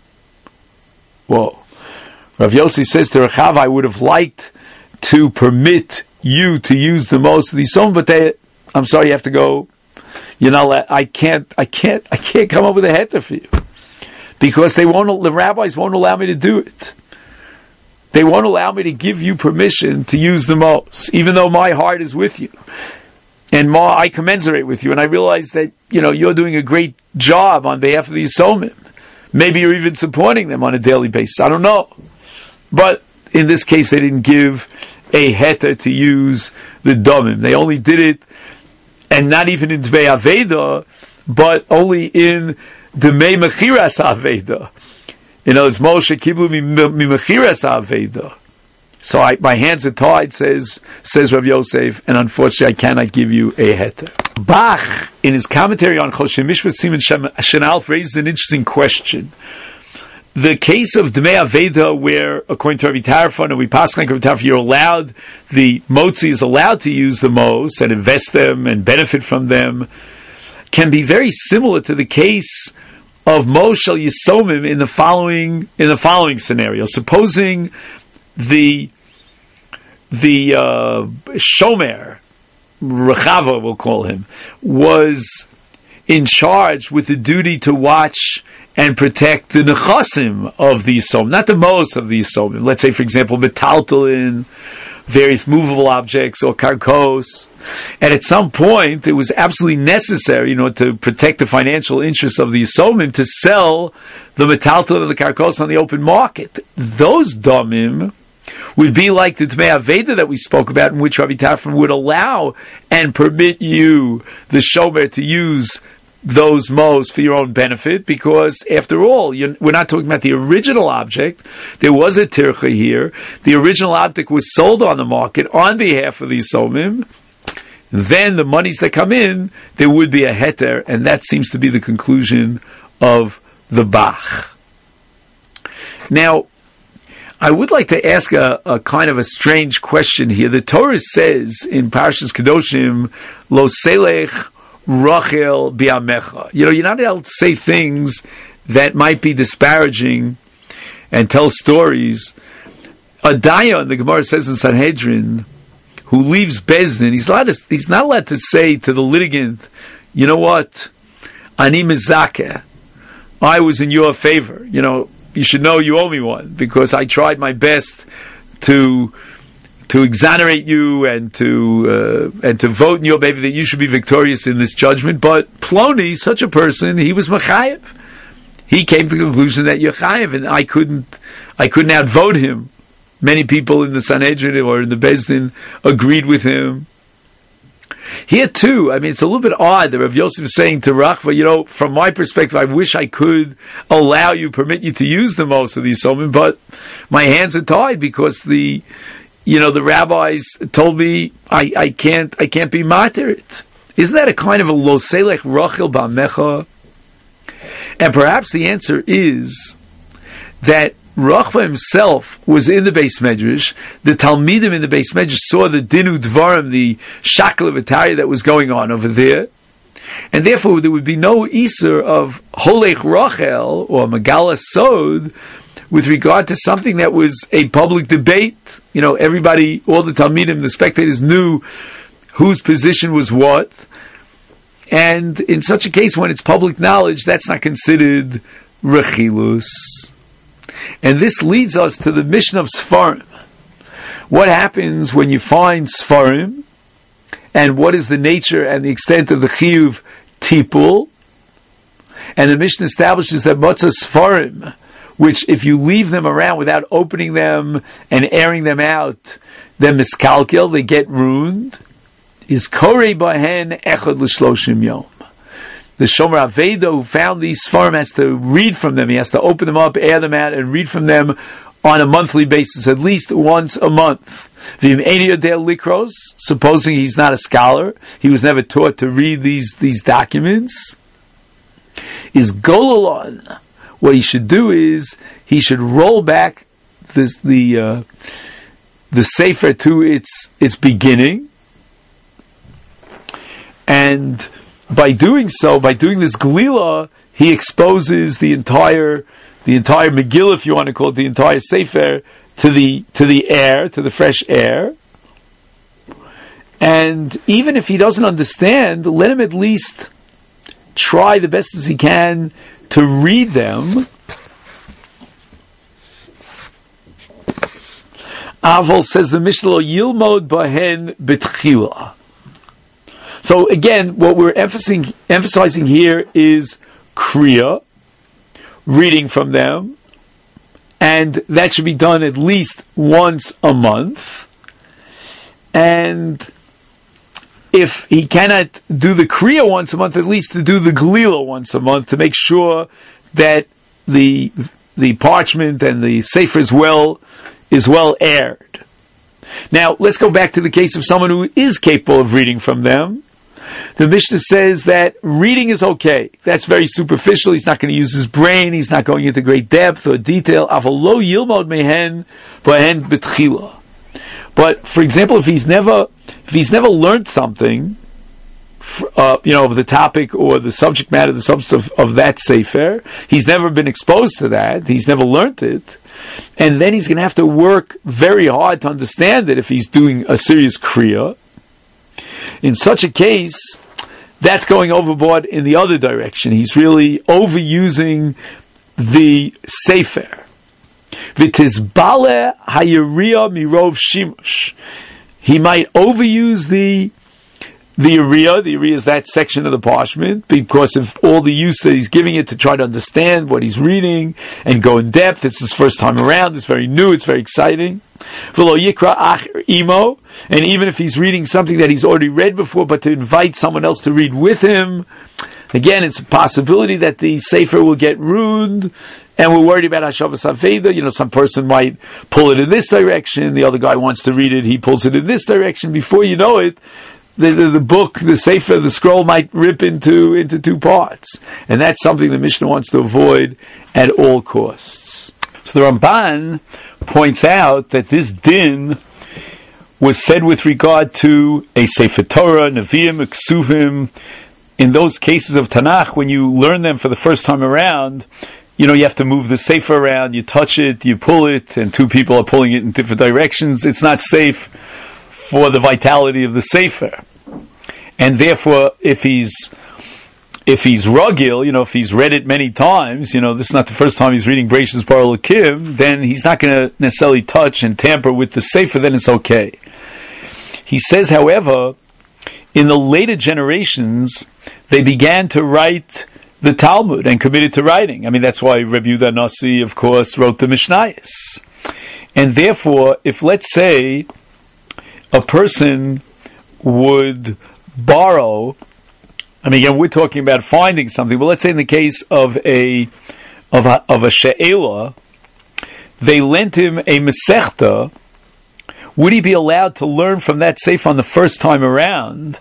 Speaker 1: Whoa. Rav Yosef says to Rechava, I would have liked to permit you to use the mos of the Yisomim, but I'm sorry, you have to go. I can't come up with a heter for you. Because the rabbis won't allow me to do it. They won't allow me to give you permission to use the mos, even though my heart is with you. And I commensurate with you, and I realize that, you're doing a great job on behalf of the Yisomim. Maybe you're even supporting them on a daily basis. I don't know. But in this case, they didn't give a heter to use the domim. They only did it, and not even in Dvei Aveda, but only in Dmei Mechiras Aveda. It's Moshe Kiblu Mi Mechiras Aveda. So my hands are tied, says Rav Yosef, and unfortunately I cannot give you a heter. Bach, in his commentary on Choshen Mishpat Siman Shenalf, raises an interesting question. The case of Dmei Aveda, where, according to Rabbi Tarfon, and we pass like Rabbi Tarfon, you're allowed, the Motzi is allowed to use the Mos and invest them and benefit from them, can be very similar to the case of Moshel Yisomim in the following scenario. Supposing the Shomer, Rechava we'll call him, was in charge with the duty to watch and protect the nechasim of the Yisomim, not the Mos of the Yisomim. Let's say, for example, metaltalin, various movable objects, or karkos. And at some point, it was absolutely necessary, to protect the financial interests of the Yisomim, to sell the metaltalin of the karkos on the open market. Those domim would be like the Dmei Aveda that we spoke about, in which Rabbi Tarfon would allow and permit you, the shomer, to use those Mos for your own benefit, because after all, we're not talking about the original object. There was a tircha here. The original object was sold on the market on behalf of the Yisomim. Then the monies that come in, there would be a heter, and that seems to be the conclusion of the Bach. Now, I would like to ask a kind of a strange question here. The Torah says in Parashas Kedoshim, Lo selech Rachel bi'amecha. You're not able to say things that might be disparaging and tell stories. A dayan, the Gemara says in Sanhedrin, who leaves Bezdin, he's not allowed to say to the litigant, you know what, ani mezakeh, I was in your favor. You should know you owe me one, because I tried my best to exonerate you and to vote in your favor that you should be victorious in this judgment. But Ploni, such a person, he was Machayev. He came to the conclusion that you're Chayev, and I couldn't outvote him. Many people in the Sanhedrin or in the Bezdin agreed with him. Here too, it's a little bit odd that Rav Yosef is saying to Rachva, from my perspective, I wish I could permit you to use the most of these Yisomim, but my hands are tied because the rabbis told me I can't be materit. Isn't that a kind of a lo selech Rachel ba'amecha? And perhaps the answer is that Rachva himself was in the Beis Medrash. The Talmidim in the Beis Medrash saw the Dinu Dvarim, the Shakel of Ataria that was going on over there. And therefore there would be no Isur of Holech Rachel or Megala Sod with regard to something that was a public debate. Everybody, all the Talmidim, the spectators knew whose position was what. And in such a case, when it's public knowledge, that's not considered Rechilus. And this leads us to the mission of Sfarim. What happens when you find Sfarim, and what is the nature and the extent of the Chiyuv Tipul? And the mission establishes that Matzah Sfarim, which if you leave them around without opening them and airing them out, then miskalkel, they get ruined, is Korei Bahen Echad L'Shloshim Yom. The Shomer Aveda who found these Sfarim has to read from them. He has to open them up, air them out, and read from them on a monthly basis, at least once a month. V'im Eini Yodei Likros, supposing he's not a scholar, he was never taught to read these documents, is Gololon. What he should do is he should roll back the Sefer to its beginning, and by doing so, by doing this glila, he exposes the entire Megillah, if you want to call it, the entire Sefer, to the air, to the fresh air. And even if he doesn't understand, let him at least try the best as he can to read them. Aval says the Mishnah Yilmod Bahen B'tchila. So again, what we're emphasizing here is Kriya, reading from them, and that should be done at least once a month. And if he cannot do the Kriya once a month, at least to do the Glila once a month, to make sure that the parchment and the Sefer is well aired. Now, let's go back to the case of someone who is capable of reading from them. The Mishnah says that reading is okay. That's very superficial. He's not going to use his brain. He's not going into great depth or detail. Avalo yilmod mehen bohen betchila. But, for example, if he's never learned something, of the topic or the subject matter, the substance of that sefer, he's never been exposed to that. He's never learned it. And then he's going to have to work very hard to understand it if he's doing a serious kriya. In such a case, that's going overboard in the other direction. He's really overusing the sefer. V'tizbale hayiriya mirov shimush. He might overuse the Uriah. The Uriah is that section of the parchment because of all the use that he's giving it to try to understand what he's reading and go in depth. It's his first time around. It's very new. It's very exciting. V'lo yikra ach imo. And even if he's reading something that he's already read before, but to invite someone else to read with him, again, it's a possibility that the sefer will get ruined. And we're worried about Hashavas Aveda. Some person might pull it in this direction. The other guy wants to read it. He pulls it in this direction. Before you know it, the book, the sefer, the scroll might rip into two parts. And that's something the Mishnah wants to avoid at all costs. So the Ramban points out that this din was said with regard to a Sefer Torah, Nevi'im, Ksuvim. In those cases of Tanakh, when you learn them for the first time around, you have to move the sefer around, you touch it, you pull it, and two people are pulling it in different directions. It's not safe for the vitality of the sefer. And therefore, if he's rugil, if he's read it many times, this is not the first time he's reading Bereishis Bara Elokim, then he's not going to necessarily touch and tamper with the sefer, then it's okay. He says, however, in the later generations, they began to write the Talmud and committed to writing. I mean, that's why Rabbi Yehuda Nasi, of course, wrote the Mishnayos. And therefore, if, let's say, a person would borrow, I mean, again, we're talking about finding something, but let's say in the case of a she'ela, they lent him a Masechta, would he be allowed to learn from that sefer on the first time around,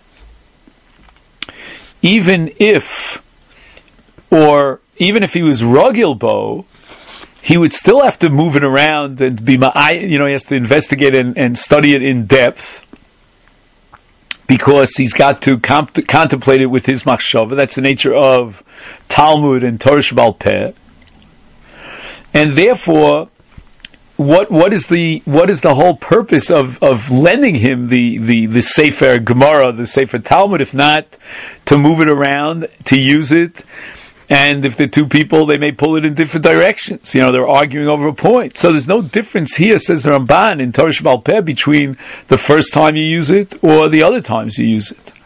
Speaker 1: even if he was rugil bo, he would still have to move it around and be, he has to investigate and study it in depth, because he's got to contemplate it with his machshava. That's the nature of Talmud and Torah Sheba'al Peh. And therefore, what is the whole purpose of lending him the Sefer Gemara, the Sefer Talmud, if not to move it around, to use it? And if the two people, they may pull it in different directions. They're arguing over a point. So there's no difference here, says the Ramban, in Torah Sheba'al Peh, between the first time you use it or the other times you use it.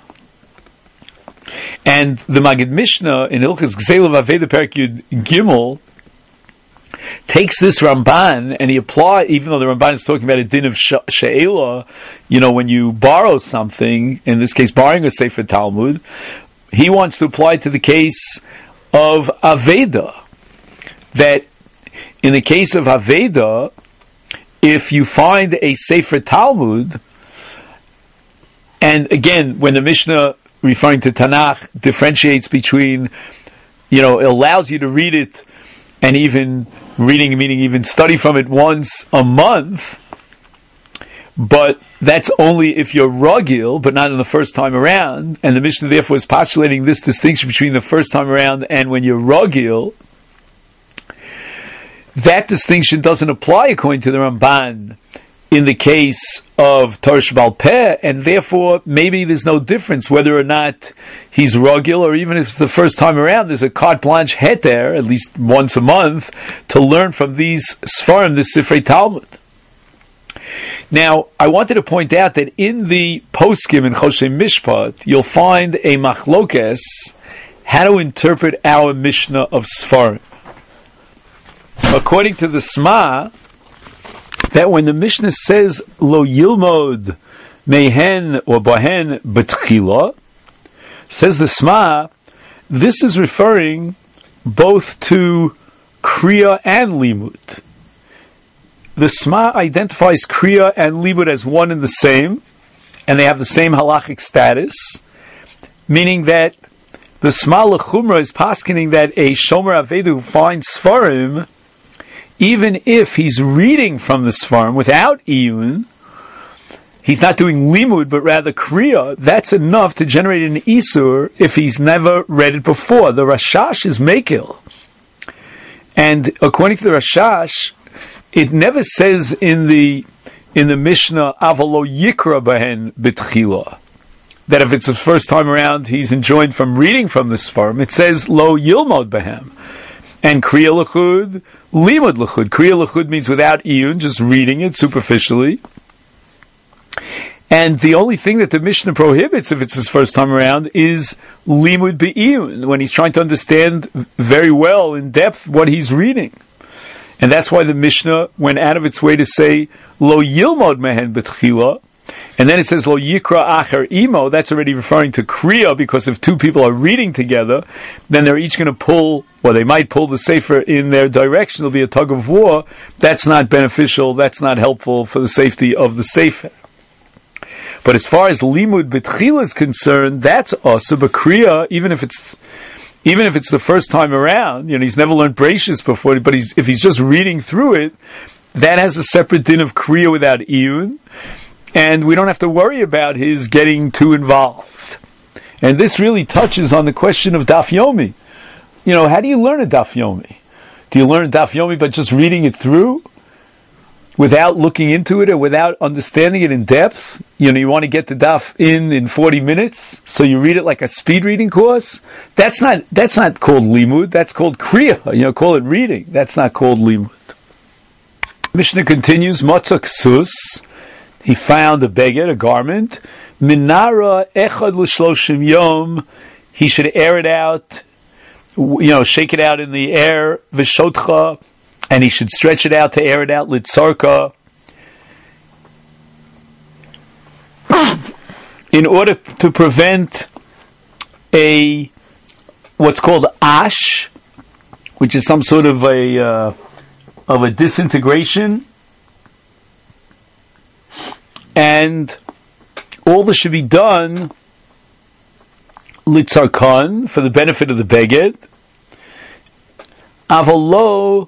Speaker 1: And the Magid Mishnah in Hilchos Gzeila V'Aveda Perek Yud Gimel takes this Ramban and he applies, even though the Ramban is talking about a din of she'ela, when you borrow something, in this case borrowing a Sefer Talmud, he wants to apply to the case of Aveda, that in the case of Aveda, if you find a Sefer Talmud, and again, when the Mishnah, referring to Tanakh, differentiates between, it allows you to read it, and even reading, meaning even study from it once a month, but that's only if you're rugil, but not in the first time around. And the Mishnah therefore is postulating this distinction between the first time around and when you're rugil. That distinction doesn't apply according to the Ramban in the case of Torah Sheba'al Peh, and therefore maybe there's no difference whether or not he's rugil, or even if it's the first time around, there's a carte blanche heter, at least once a month, to learn from these Sfarim, the Sifrei Talmud. Now, I wanted to point out that in the poskim in Choshen Mishpat, you'll find a machlokes how to interpret our Mishnah of Sfarim. According to the Sma, that when the Mishnah says lo yilmod mehen or bahen betchila, says the Sma, this is referring both to kriya and limud. the Sma identifies Kriya and Libud as one and the same, and they have the same halachic status, meaning that the Sma L'chumra is paskening that a Shomer Avedu who finds Sfarim, even if he's reading from the Sfarim without Iyun, he's not doing Limud, but rather Kriya, that's enough to generate an Isur if he's never read it before. The Rashash is Mekil. And according to the Rashash, it never says in the Mishnah, Avalo Yikra Bahen B'tchila, that if it's the first time around, he's enjoined from reading from the Sfarim. It says Lo Yilmod Bahem. And Kriya L'chud, Limud L'chud. Kriya L'chud means without Iyun, just reading it superficially. And the only thing that the Mishnah prohibits, if it's his first time around, is Limud B'iyun, when he's trying to understand very well, in depth, what he's reading. And that's why the Mishnah went out of its way to say, Lo Yilmod Mehen B'tchila, and then it says, Lo Yikra Acher Imo, that's already referring to Kriya, because if two people are reading together, then they're each going to pull, or they might pull the Sefer in their direction, there'll be a tug of war. That's not beneficial, that's not helpful for the safety of the Sefer. But as far as Limud B'tchila is concerned, that's also, but Kriya, even if it's the first time around, he's never learned Bereishis before, but if he's just reading through it, that has a separate din of Kriya without Iyun, and we don't have to worry about his getting too involved. And this really touches on the question of Daf Yomi. How do you learn a Daf Yomi? Do you learn a Daf Yomi by just reading it through, without looking into it or without understanding it in depth? You want to get the Daf in 40 minutes, so you read it like a speed reading course? That's not called Limud, that's called Kriya. Call it reading. That's not called Limud. Mishnah continues, Motza Ksus, he found a beged, a garment, Minara Echad L'Shloshim Yom, he should air it out, shake it out in the air, V'shotcha, and he should stretch it out to air it out, Litzarka, in order to prevent what's called ash, which is some sort of a disintegration, and all this should be done litzarkan, for the benefit of the beged, avolo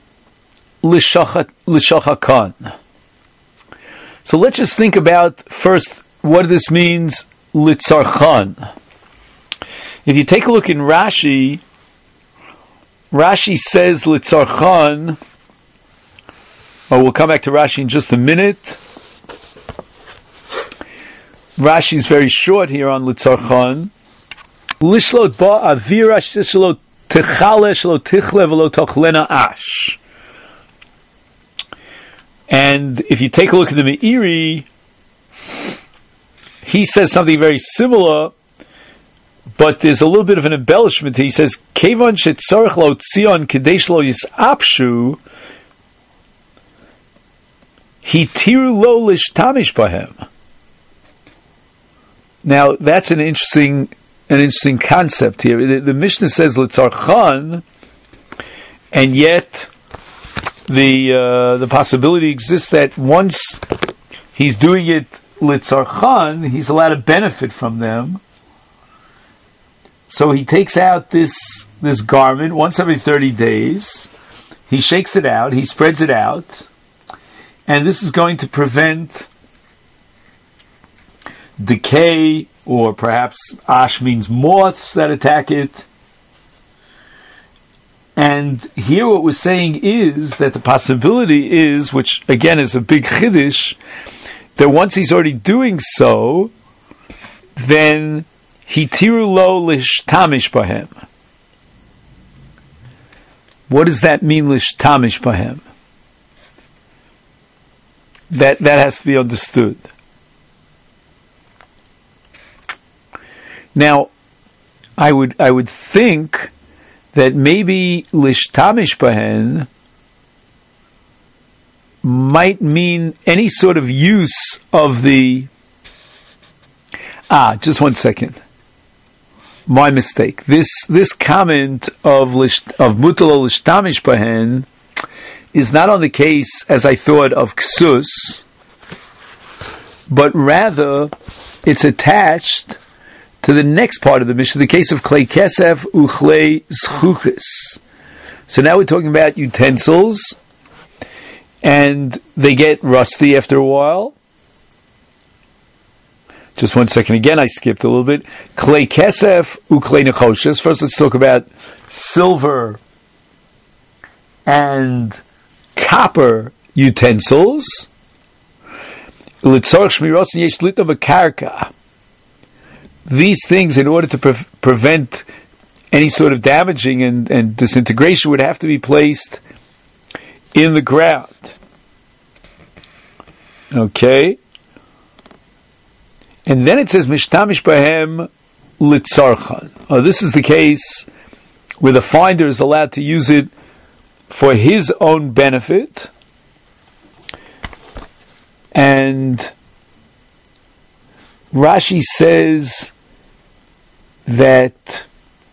Speaker 1: lishachakan. So let's just think about first what this means, litzarchan. If you take a look in Rashi says litzarchan, we'll come back to Rashi in just a minute. Rashi is very short here on litzarchan. Lishlot ba avira shelo techale shelo tichle velo tochlena ash. And if you take a look at the Meiri, he says something very similar, but there's a little bit of an embellishment. He says, "Kevan shetzarich lo tzion kadesh lo yisapshu, hitiru lo lishtamish bahem." Now that's an interesting concept here. The Mishnah says litzarchan, and yet the possibility exists that once he's doing it litzarchan, he's allowed to benefit from them. So he takes out this garment once every 30 days. He shakes it out. He spreads it out. And this is going to prevent decay, or perhaps ash means moths that attack it. And here what we're saying is that the possibility is, which again is a big chiddush, that once he's already doing so, then hitiru lo lishtamish bahem. What does that mean, lishtamish bahem? That has to be understood. Now, I would think that maybe lishtamish bahen might mean any sort of use of the... just 1 second. My mistake. This comment of mutalo lishtamish bahen is not on the case, as I thought, of ksus, but rather it's attached to the next part of the Mishnah, the case of klei kesef uchlei zchuchis. So now we're talking about utensils, and they get rusty after a while. Just 1 second. Again, I skipped a little bit. Klei kesef uklei nechoshes. First, let's talk about silver and copper utensils. Litzorach shmiros yesh lita b'karka. These things, in order to prevent any sort of damaging and disintegration, would have to be placed in the ground. Okay? And then it says, Mishtamish Bahem Litzarchan. This is the case where the finder is allowed to use it for his own benefit. And Rashi says that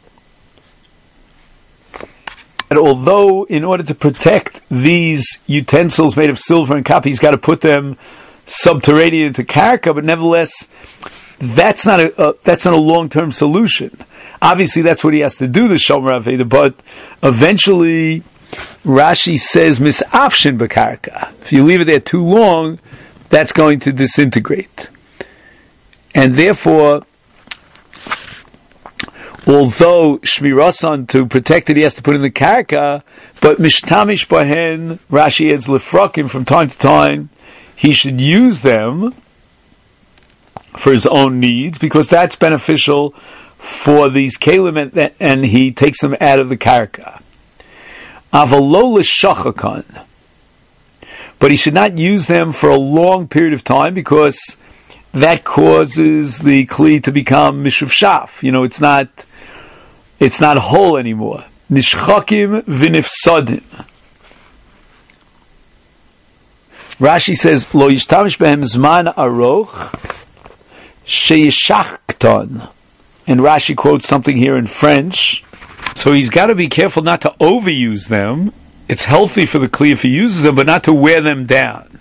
Speaker 1: although in order to protect these utensils made of silver and copper, he's got to put them subterranean into karka, but nevertheless, that's not a long-term solution. Obviously, that's what he has to do, the Shomer Aveda, but eventually, Rashi says misafshin b'karka. If you leave it there too long, that's going to disintegrate. And therefore, although shmirasan, to protect it, he has to put in the karka, but mishtamish bahen, Rashi adds lefrakim, from time to time, he should use them for his own needs, because that's beneficial for these kelim, and he takes them out of the karka. Avalo l'shachakan, but he should not use them for a long period of time, because that causes the kli to become mishuvshaf. It's not whole anymore. Nishchakim v'nifsadim. Rashi says, Lo yishtamish behem zman aroch sheyishachton. And Rashi quotes something here in French. So he's got to be careful not to overuse them. It's healthy for the kli if he uses them, but not to wear them down.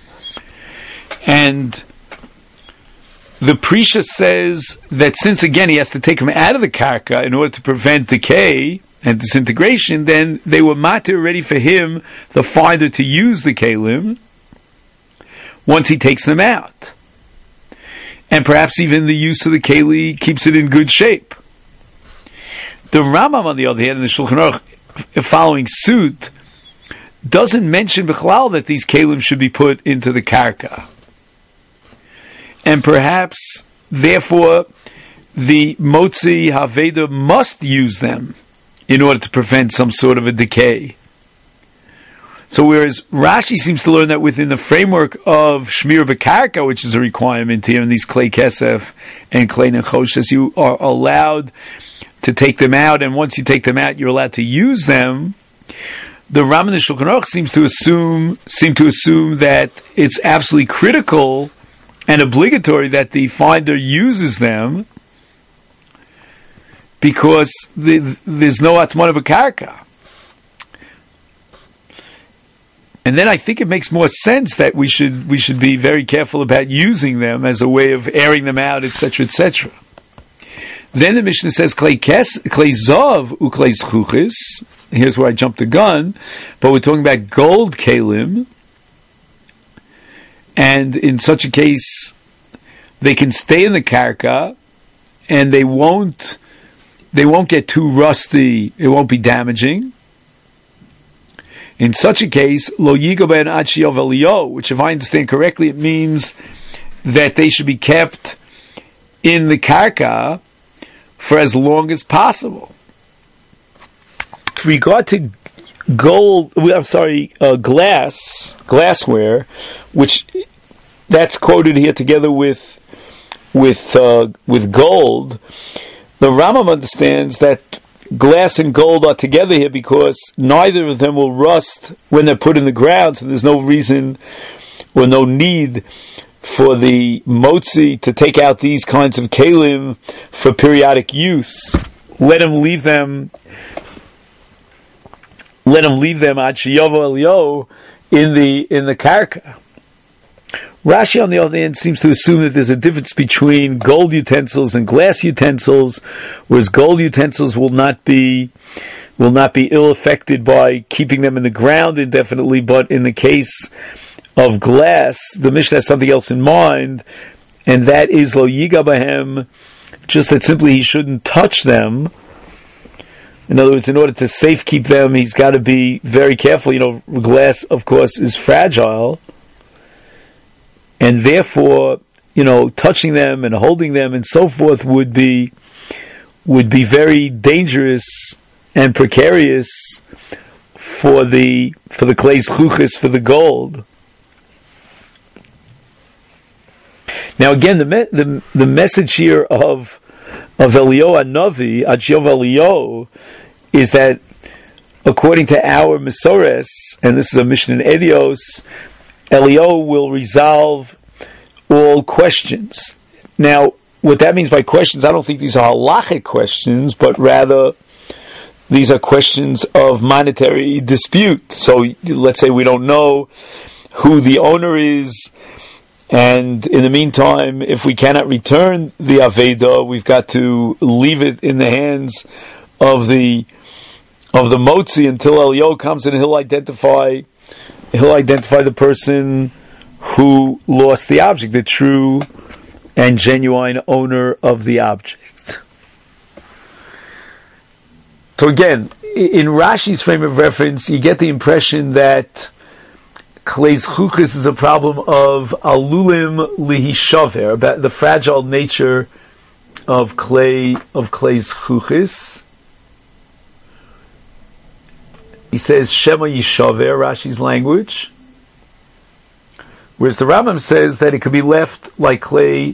Speaker 1: And the Prisha says that since, again, he has to take them out of the karka in order to prevent decay and disintegration, then they were matir ready for him, the finder, to use the kelim once he takes them out. And perhaps even the use of the keli keeps it in good shape. The Rambam, on the other hand, in the Shulchan Aruch, following suit, doesn't mention b'chlal that these kelim should be put into the karka. And perhaps, therefore, the Motzi Haveda must use them in order to prevent some sort of a decay. So whereas Rashi seems to learn that within the framework of Shmir B'Karka, which is a requirement here in these Klei Kesef and Klei Nechoshes, you are allowed to take them out, and once you take them out, you're allowed to use them. The Rambam and Shulchan Aruch seem to assume that it's absolutely critical and obligatory that the finder uses them, because there's no atmana b'karka. And then I think it makes more sense that we should be very careful about using them as a way of airing them out, etc., etc. Then the Mishnah says klei zav uklei zchuchis. Here's where I jumped the gun, but we're talking about gold kalim. And in such a case, they can stay in the karka, and they won't get too rusty. It won't be damaging. In such a case, lo yiga ben achiyov eliyo, which, if I understand correctly, it means that they should be kept in the karka for as long as possible. With regard to glassware, which that's quoted here together with gold. The Rambam understands that glass and gold are together here because neither of them will rust when they're put in the ground, so there's no reason or no need for the motzi to take out these kinds of kelim for periodic use. Let him leave them let him leave them ad sheyovo Eliyahu in the karka. Rashi, on the other hand, seems to assume that there's a difference between gold utensils and glass utensils, whereas gold utensils will not be ill affected by keeping them in the ground indefinitely, but in the case of glass, the Mishnah has something else in mind, and that is lo yiga bahem, just that simply he shouldn't touch them. In other words, in order to safe keep them, he's got to be very careful. Glass, of course, is fragile, and therefore, touching them and holding them and so forth would be very dangerous and precarious for the clay zchuchis, for the gold. Now, again, the message here of Eliyahu Hanavi, Ad-Sheyovo Eliyahu, is that according to our Mesores, and this is a mission in Edios, Eliyahu will resolve all questions. Now, what that means by questions, I don't think these are halachic questions, but rather these are questions of monetary dispute. So let's say we don't know who the owner is, and in the meantime, if we cannot return the Aveda, we've got to leave it in the hands of the Motzi until Eliyahu comes and he'll identify the person who lost the object, the true and genuine owner of the object. So again, in Rashi's frame of reference, you get the impression that Klei Zchuchis is a problem of alulim lihishaver, about the fragile nature of Klei Zchuchis. He says Shema Yishaver, Rashi's language, whereas the Rambam says that it could be left like clay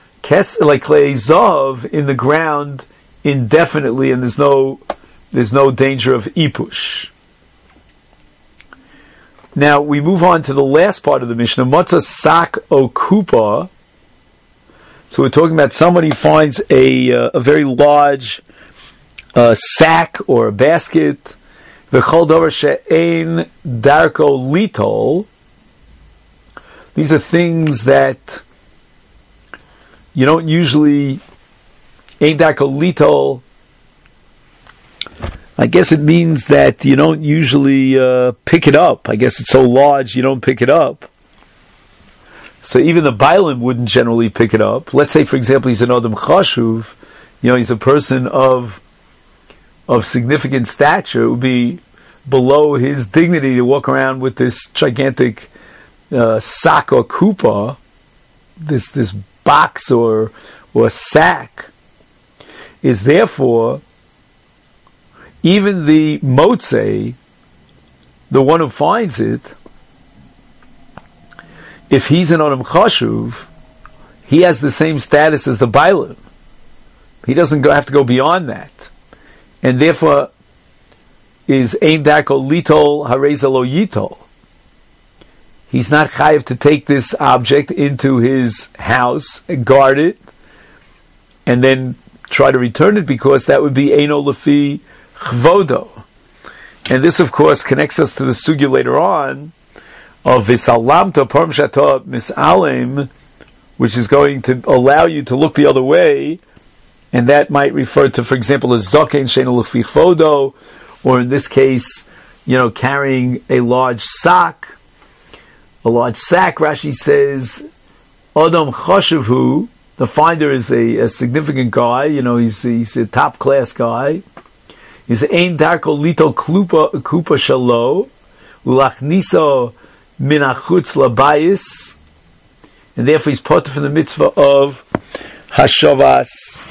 Speaker 1: zav in the ground indefinitely, and there's no danger of ipush. Now we move on to the last part of the Mishnah, Matzah Sak O Kupa. So we're talking about somebody finds a very large sack or a basket. V'chol davar she'ein darko litol. These are things that you don't usually. Ein darko litol. I guess it means that you don't usually pick it up. I guess it's so large you don't pick it up. So even the Bailim wouldn't generally pick it up. Let's say, for example, he's an Adam Chashuv. He's a person of significant stature. It would be below his dignity to walk around with this gigantic sack or kupa, this box or sack. Is therefore even the Motzei, the one who finds it, if he's an Adam Chashuv, he has the same status as the Bailim. He doesn't have to go beyond that. And therefore, is Ein Darko Litol Hareza Lo Yitol. He's not chayiv to take this object into his house, guard it, and then try to return it, because that would be Eino Lefi Chvodo. And this, of course, connects us to the sugya later on of Visalamta Parm Shata Misalem, which is going to allow you to look the other way, and that might refer to, for example, a Zaken Sheinu Lefi Chvodo, or in this case, carrying a large sack. A large sack, Rashi says, Adam Chashuvu, the finder is a significant guy, he's a top class guy. Is Ein Darko Lito Kupa Shalo, Ulachniso Minachutz Labayis, and therefore he's part from the mitzvah of Hashavas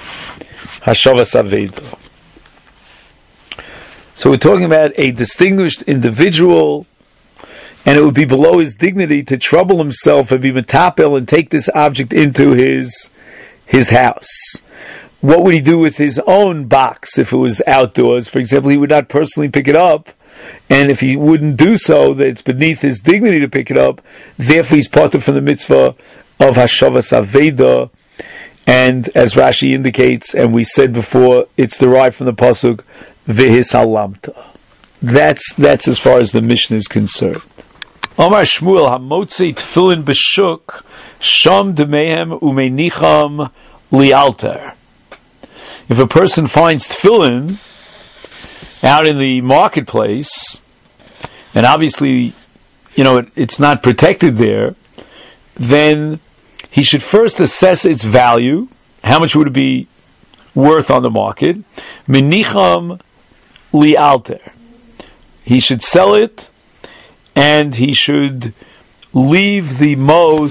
Speaker 1: Aveda. So we're talking about a distinguished individual, and it would be below his dignity to trouble himself and be metapel and take this object into his house. What would he do with his own box if it was outdoors? For example, he would not personally pick it up, and if he wouldn't do so, that it's beneath his dignity to pick it up. Therefore, he's parted from the mitzvah of Hashavas Aveda, and as Rashi indicates, and we said before, it's derived from the pasuk V'hisalamta. that's as far as the Mishnah is concerned. Omar Shmuel hamotzi tefillin b'shuk sham demehem umenicham lialter. If a person finds tefillin out in the marketplace, and obviously, it's not protected there, then he should first assess its value. How much would it be worth on the market? Menicham lialter. He should sell it, and he should leave the mos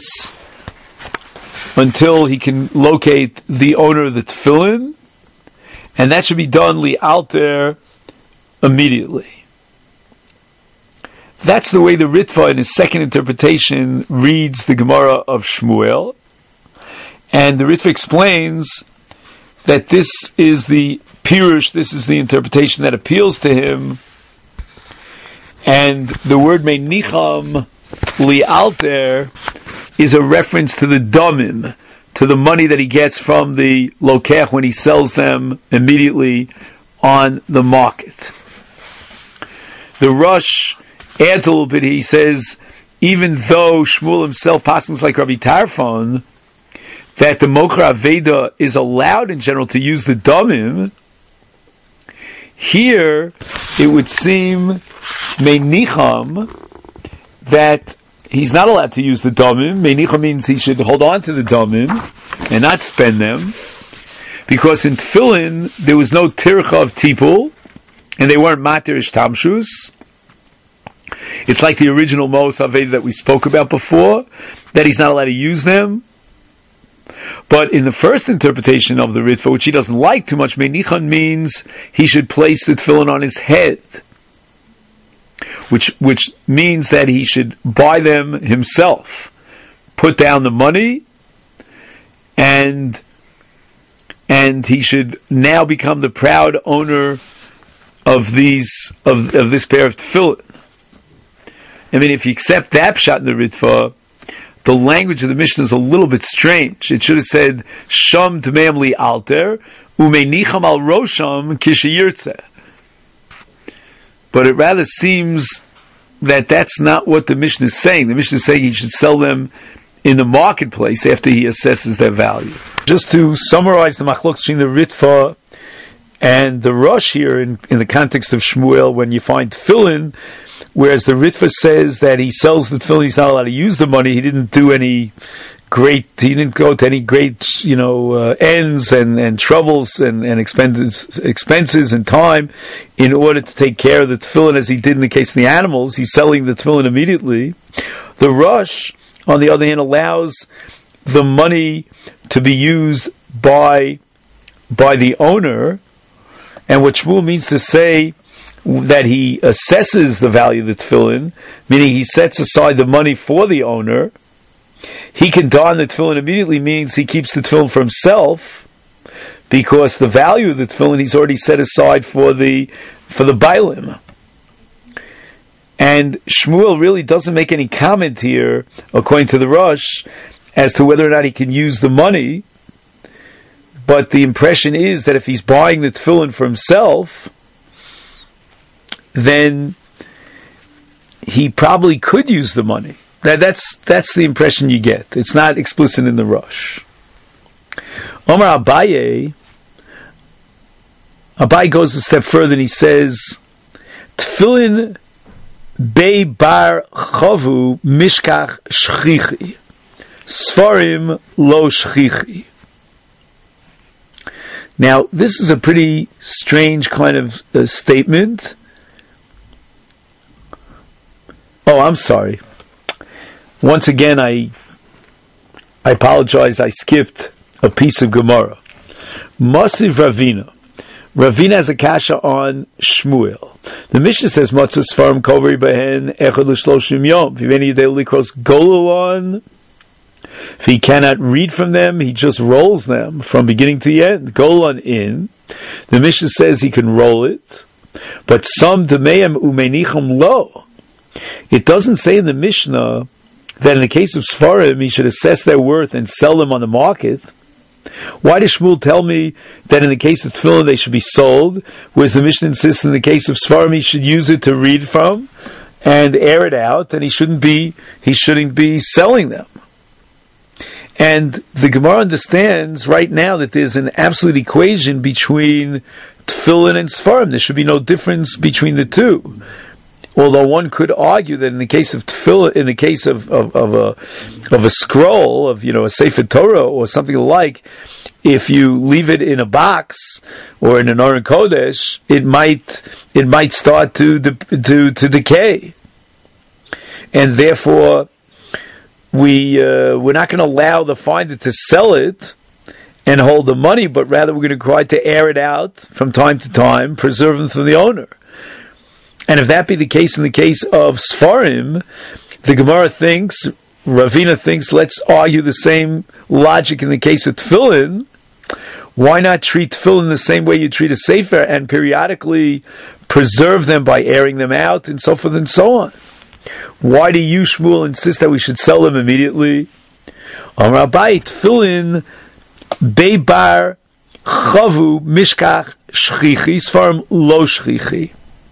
Speaker 1: until he can locate the owner of the tefillin, and that should be done lialter immediately. That's the way the Ritva in his second interpretation reads the Gemara of Shmuel, and the Ritva explains that this is the Pirush, this is the interpretation that appeals to him, and the word Meinicham lialter is a reference to the damim, to the money that he gets from the lokech when he sells them immediately on the market. The Rosh adds a little bit. He says, even though Shmuel himself passes like Rabbi Tarfon, that the Mokra Aveda is allowed in general to use the damim, here it would seem Meinicham that he's not allowed to use the damim. Meinicham means he should hold on to the damim and not spend them, because in Tefillin there was no tircha of tipul, and they weren't matir tamshus. It's like the original Mos Aveda that we spoke about before, that he's not allowed to use them. But in the first interpretation of the Ritva, which he doesn't like too much, Meinicham means he should place the tefillin on his head, which means that he should buy them himself, put down the money, and he should now become the proud owner of this pair of tefillin. I mean, if you accept that pshat in the Ritva, the language of the Mishnah is a little bit strange. It should have said, Sham Dmeim lialter, Umeinicham al Rosham Kishayirtze. But it rather seems that that's not what the Mishnah is saying. The Mishnah is saying he should sell them in the marketplace after he assesses their value. Just to summarize the machlokes between the Ritva and the Rosh here in the context of Shmuel, when you find tefillin, whereas the Ritva says that he sells the tefillin, he's not allowed to use the money, he didn't go to any great, ends and troubles and expenses and time in order to take care of the tefillin, as he did in the case of the animals. He's selling the tefillin immediately. The Rosh, on the other hand, allows the money to be used by the owner, and what Shmuel means to say that he assesses the value of the tefillin, meaning he sets aside the money for the owner. He can don the tefillin immediately, means he keeps the tefillin for himself, because the value of the tefillin he's already set aside for the bailim. And Shmuel really doesn't make any comment here, according to the Rosh, as to whether or not he can use the money, but the impression is that if he's buying the tefillin for himself, then he probably could use the money. That's the impression you get. It's not explicit in the Rosh. Omar Abaye goes a step further and he says, Tefillin bei bar chavu mishkach shchichi, sfarim lo shchichi. Now, this is a pretty strange kind of statement. Oh, I'm sorry. Once again, I apologize. I skipped a piece of Gemara. Masiv Ravina. Ravina has a kasha on Shmuel. The Mishnah says, Matzah Sfarim Koveri Behen Echad L'Shloshim Yom. Viveni Yidei Likros Gololon. If he cannot read from them, he just rolls them from beginning to the end. Golon in. The Mishnah says he can roll it. But some Demeim Umenicham Lo. It doesn't say in the Mishnah that in the case of Sfarim, he should assess their worth and sell them on the market. Why does Shmuel tell me that in the case of tefillin they should be sold, whereas the Mishnah insists in the case of Svarim he should use it to read from and air it out, and he shouldn't be selling them? And the Gemara understands right now that there's an absolute equation between tefillin and Svarim. There should be no difference between the two. Although one could argue that in the case of tefillah, in the case of a scroll, of a Sefer Torah or something like, if you leave it in a box or in an Aron Kodesh, it might start to decay, and therefore we're not going to allow the finder to sell it and hold the money, but rather we're going to try to air it out from time to time, preserve them from the owner. And if that be the case in the case of Sfarim, the Gemara thinks, Ravina thinks, let's argue the same logic in the case of Tefillin. Why not treat Tefillin the same way you treat a Sefer and periodically preserve them by airing them out and so forth and so on? Why do you, Shmuel, insist that we should sell them immediately? Rabbi, Tefillin, Beibar, Chavu, Mishkach, Shchichi, Sfarim, Lo Shchichi.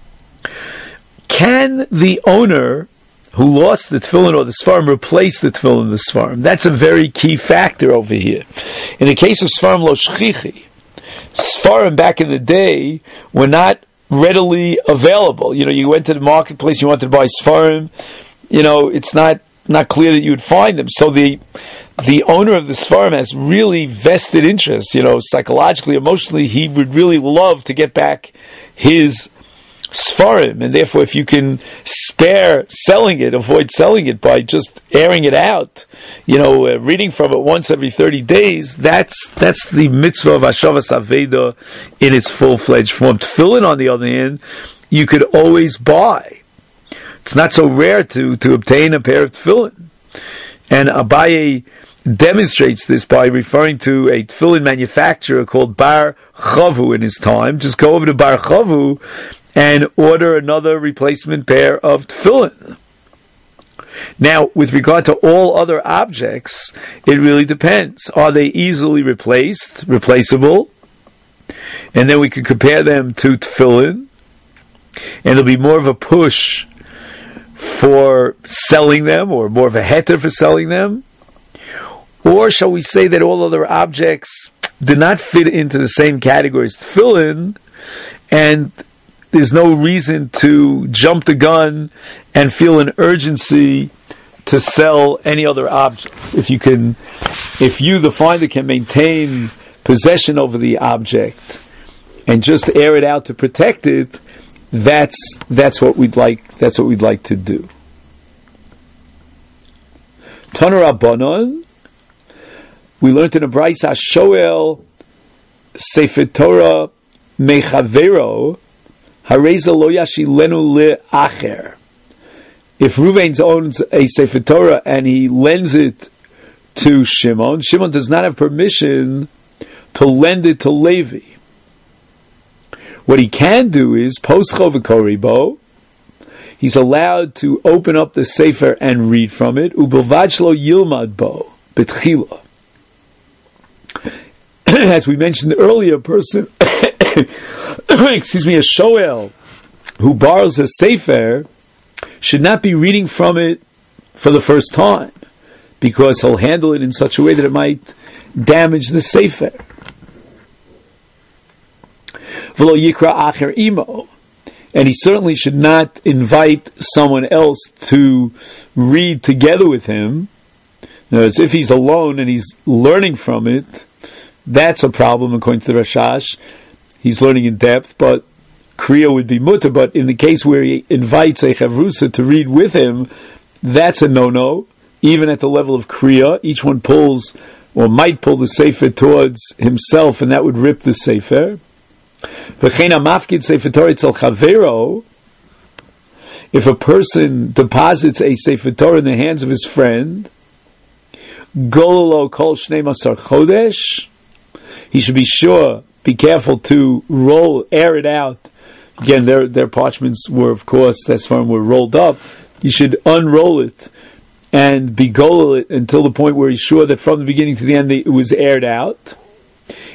Speaker 1: Can the owner who lost the tefillin or the svarim replace the tefillin and the svarim? That's a very key factor over here. In the case of svarim lo shchichi, svarim back in the day were not readily available. You went to the marketplace, you wanted to buy svarim, it's not clear that you would find them. So the owner of the svarim has really vested interest, psychologically, emotionally, he would really love to get back his Sfarim, and therefore if you can spare selling it, avoid selling it by just airing it out, reading from it once every 30 days, that's the mitzvah of Hashavas Aveda in its full-fledged form. Tefillin, on the other hand, you could always buy. It's not so rare to obtain a pair of tefillin. And Abaye demonstrates this by referring to a tefillin manufacturer called Bar Chavu in his time. Just go over to Bar Chavu and order another replacement pair of tefillin. Now, with regard to all other objects, it really depends. Are they easily replaceable? And then we can compare them to tefillin, and there'll be more of a push for selling them, or more of a heter for selling them. Or shall we say that all other objects do not fit into the same category as tefillin, and there's no reason to jump the gun and feel an urgency to sell any other objects. If you, the finder, can maintain possession over the object and just air it out to protect it, that's what we'd like. That's what we'd like to do. Tana Rabbanon, we learned in a Brisa, Shoel Sefer Torah Mechavero. Hareza lo yashilenu le'acher. If Reuven owns a Sefer Torah and he lends it to Shimon, Shimon does not have permission to lend it to Levi. What he can do is, poscho v'koribo, he's allowed to open up the Sefer and read from it, u'bilvad shelo yilmad bo, betchila. As we mentioned earlier, a person a shoel who borrows a sefer should not be reading from it for the first time, because he'll handle it in such a way that it might damage the sefer. V'lo yikra acher imo, and he certainly should not invite someone else to read together with him. Now, as if he's alone and he's learning from it, that's a problem according to the Rashash. He's learning in depth, but Kriya would be mutter. But in the case where he invites a Chavrusa to read with him, that's a no-no. Even at the level of Kriya, each one pulls, or might pull the Sefer towards himself, and that would rip the Sefer. If a person deposits a Sefer Torah in the hands of his friend, Gololo kol shnei masar chodesh, he should be careful to air it out. Again, their parchments were, of course, that's far were rolled up. You should unroll it and begolel it until the point where he's sure that from the beginning to the end it was aired out.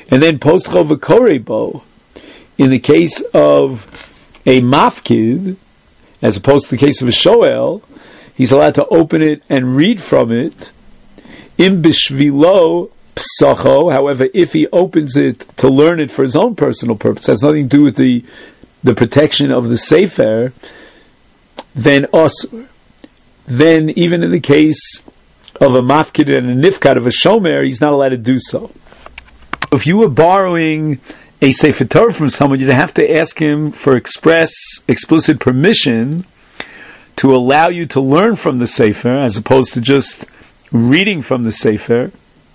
Speaker 1: And then poscho v'korebo, in the case of a mafkid, as opposed to the case of a shoel, he's allowed to open it and read from it. Im bishvilo psacho, however, if he opens it to learn it for his own personal purpose, has nothing to do with the protection of the sefer, then osur. Then even in the case of a mafkid and a nifkad of a shomer, he's not allowed to do so. If you were borrowing a Sefer Torah from someone, you'd have to ask him for explicit permission to allow you to learn from the Sefer, as opposed to just reading from the Sefer.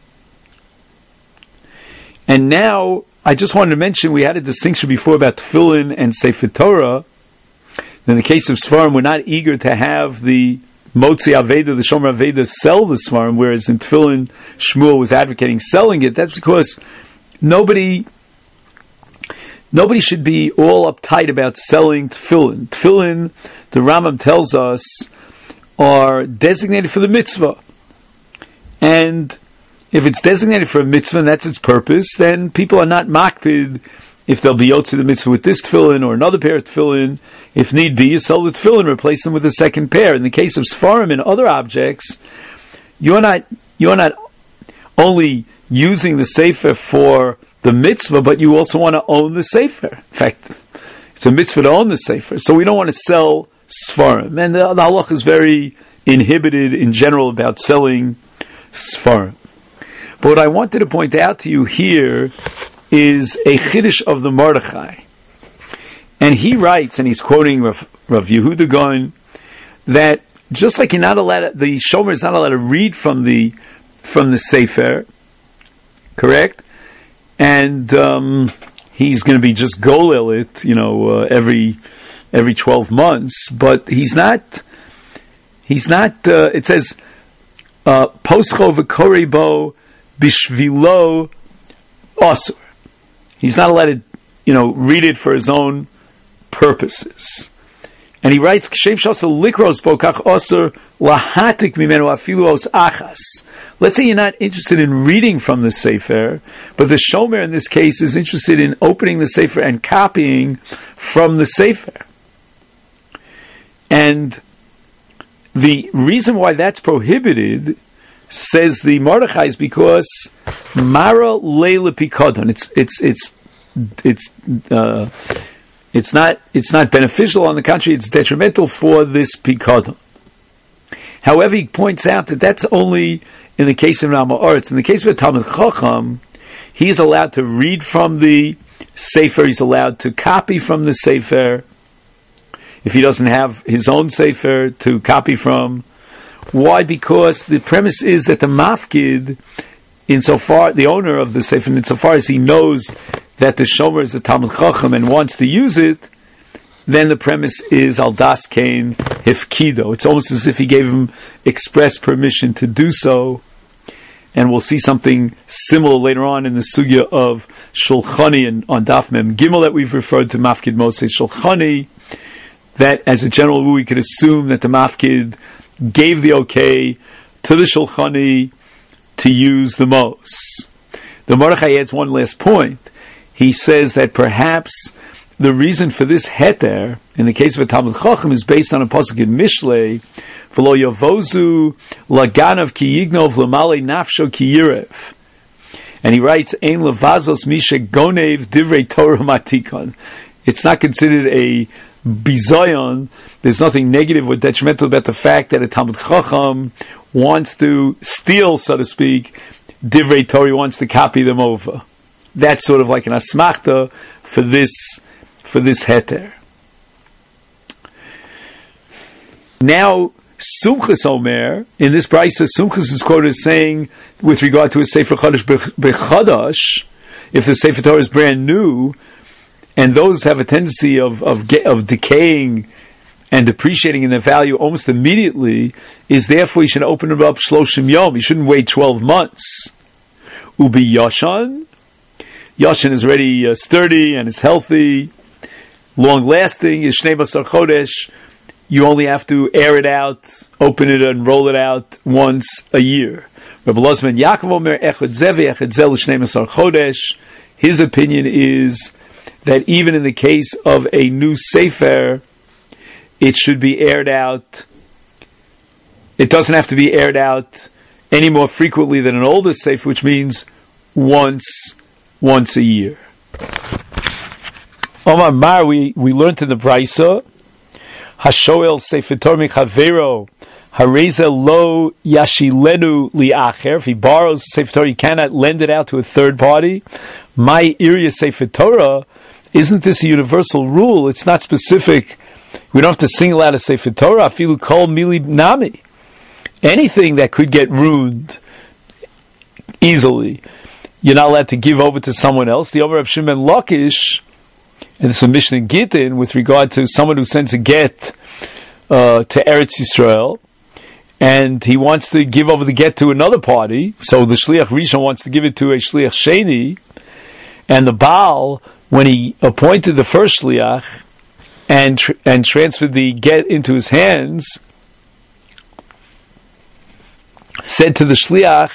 Speaker 1: And now, I just wanted to mention, we had a distinction before about Tefillin and Sefer Torah. In the case of Svarim, we're not eager to have the Motzi Aveda, the Shomer Aveda, sell the Svarim, whereas in Tefillin, Shmuel was advocating selling it. That's because nobody should be all uptight about selling Tefillin. Tefillin, the Rambam tells us, are designated for the mitzvah. And if it's designated for a mitzvah and that's its purpose, then people are not makpid if they'll be yotze the mitzvah with this tefillin or another pair of tefillin. If need be, you sell the tefillin, replace them with a second pair. In the case of Sfarim and other objects, you're not only using the sefer for the mitzvah, but you also want to own the sefer. In fact, it's a mitzvah to own the sefer. So we don't want to sell Sfarim. And the halach is very inhibited in general about selling Sfarim. But what I wanted to point out to you here is a chiddush of the Mordechai. And he writes, and he's quoting Rav Yehuda Gaon, that just like you're not allowed, the shomer is not allowed to read from the sefer, correct? And he's going to be just golel it, every 12 months. But he's not. It says poscho v'korebo bishvilo osur. He's not allowed to, read it for his own purposes. And he writes, Kshev shasa likros bokach osur lahatik mimenu afilu os achas. Let's say you're not interested in reading from the sefer, but the shomer in this case is interested in opening the sefer and copying from the sefer. And the reason why that's prohibited, says the Mordechai, is because Mara Leila Pikadon. It's not beneficial. On the contrary, it's detrimental for this Pikadon. However, he points out that that's only in the case of Nama Oretz. In the case of a Talmid Chacham, he's allowed to read from the Sefer. He's allowed to copy from the Sefer. If he doesn't have his own Sefer to copy from. Why? Because the premise is that the mafkid, insofar, the owner of the sefer, insofar as he knows that the shomer is a Talmid Chacham and wants to use it, then the premise is al das kain hifkido. It's almost as if he gave him express permission to do so. And we'll see something similar later on in the sugya of Shulchani and on Daf Mem Gimel that we've referred to Mafkid Moshe Shulchani, that as a general rule we could assume that the mafkid gave the okay to the Shulchani to use the Mos. The Mordechai adds one last point. He says that perhaps the reason for this heter, in the case of a Talmid Chacham, is based on a pasuk in Mishlei, V'lo yavozu laganav ki yignov l'malei nafsho ki yirev. And he writes, Ein levazos mishe gonev divrei Torah matikon. It's not considered a bizayon. There's nothing negative or detrimental about the fact that a Talmid Chacham wants to steal, so to speak, divrei Torah. He wants to copy them over. That's sort of like an asmachta for this heter. Now, Sumchus Omer, in this brisa, Sumchus is quoted as saying, with regard to a Sefer Chodesh Bechadash, if the Sefer Torah is brand new, and those have a tendency of decaying and depreciating in their value almost immediately, is therefore you should open it up Shloshim Yom. You shouldn't wait 12 months. Ubi Yashan. Yashan is already sturdy and is healthy, long-lasting. Is Shnei Basar Chodesh. You only have to air it out, open it and roll it out once a year. Rabbi Lozman Yaakov Omer, Echad Zev, Echad Zel, Shnei Basar Chodesh. his opinion is that even in the case of a new sefer, it should be aired out. It doesn't have to be aired out any more frequently than an older sefer, which means once a year. Omar Mar, we learned in the Brisa, Hashoel Sefer Torah Mechavero, Hareza lo yashilenu liacher. If he borrows Sefer Torah, he cannot lend it out to a third party. My area Sefer Torah, isn't this a universal rule? It's not specific. We don't have to single out a Sefer Torah. Afilu kol mili nami. Anything that could get ruined easily, you're not allowed to give over to someone else. The Omer of Shimon Lakish, and it's a Mishnah in Gittin with regard to someone who sends a get to Eretz Yisrael, and he wants to give over the get to another party. So the Shliach Rishon wants to give it to a Shliach Sheni, and the Baal, when he appointed the first Shliach and transferred the get into his hands, said to the Shliach,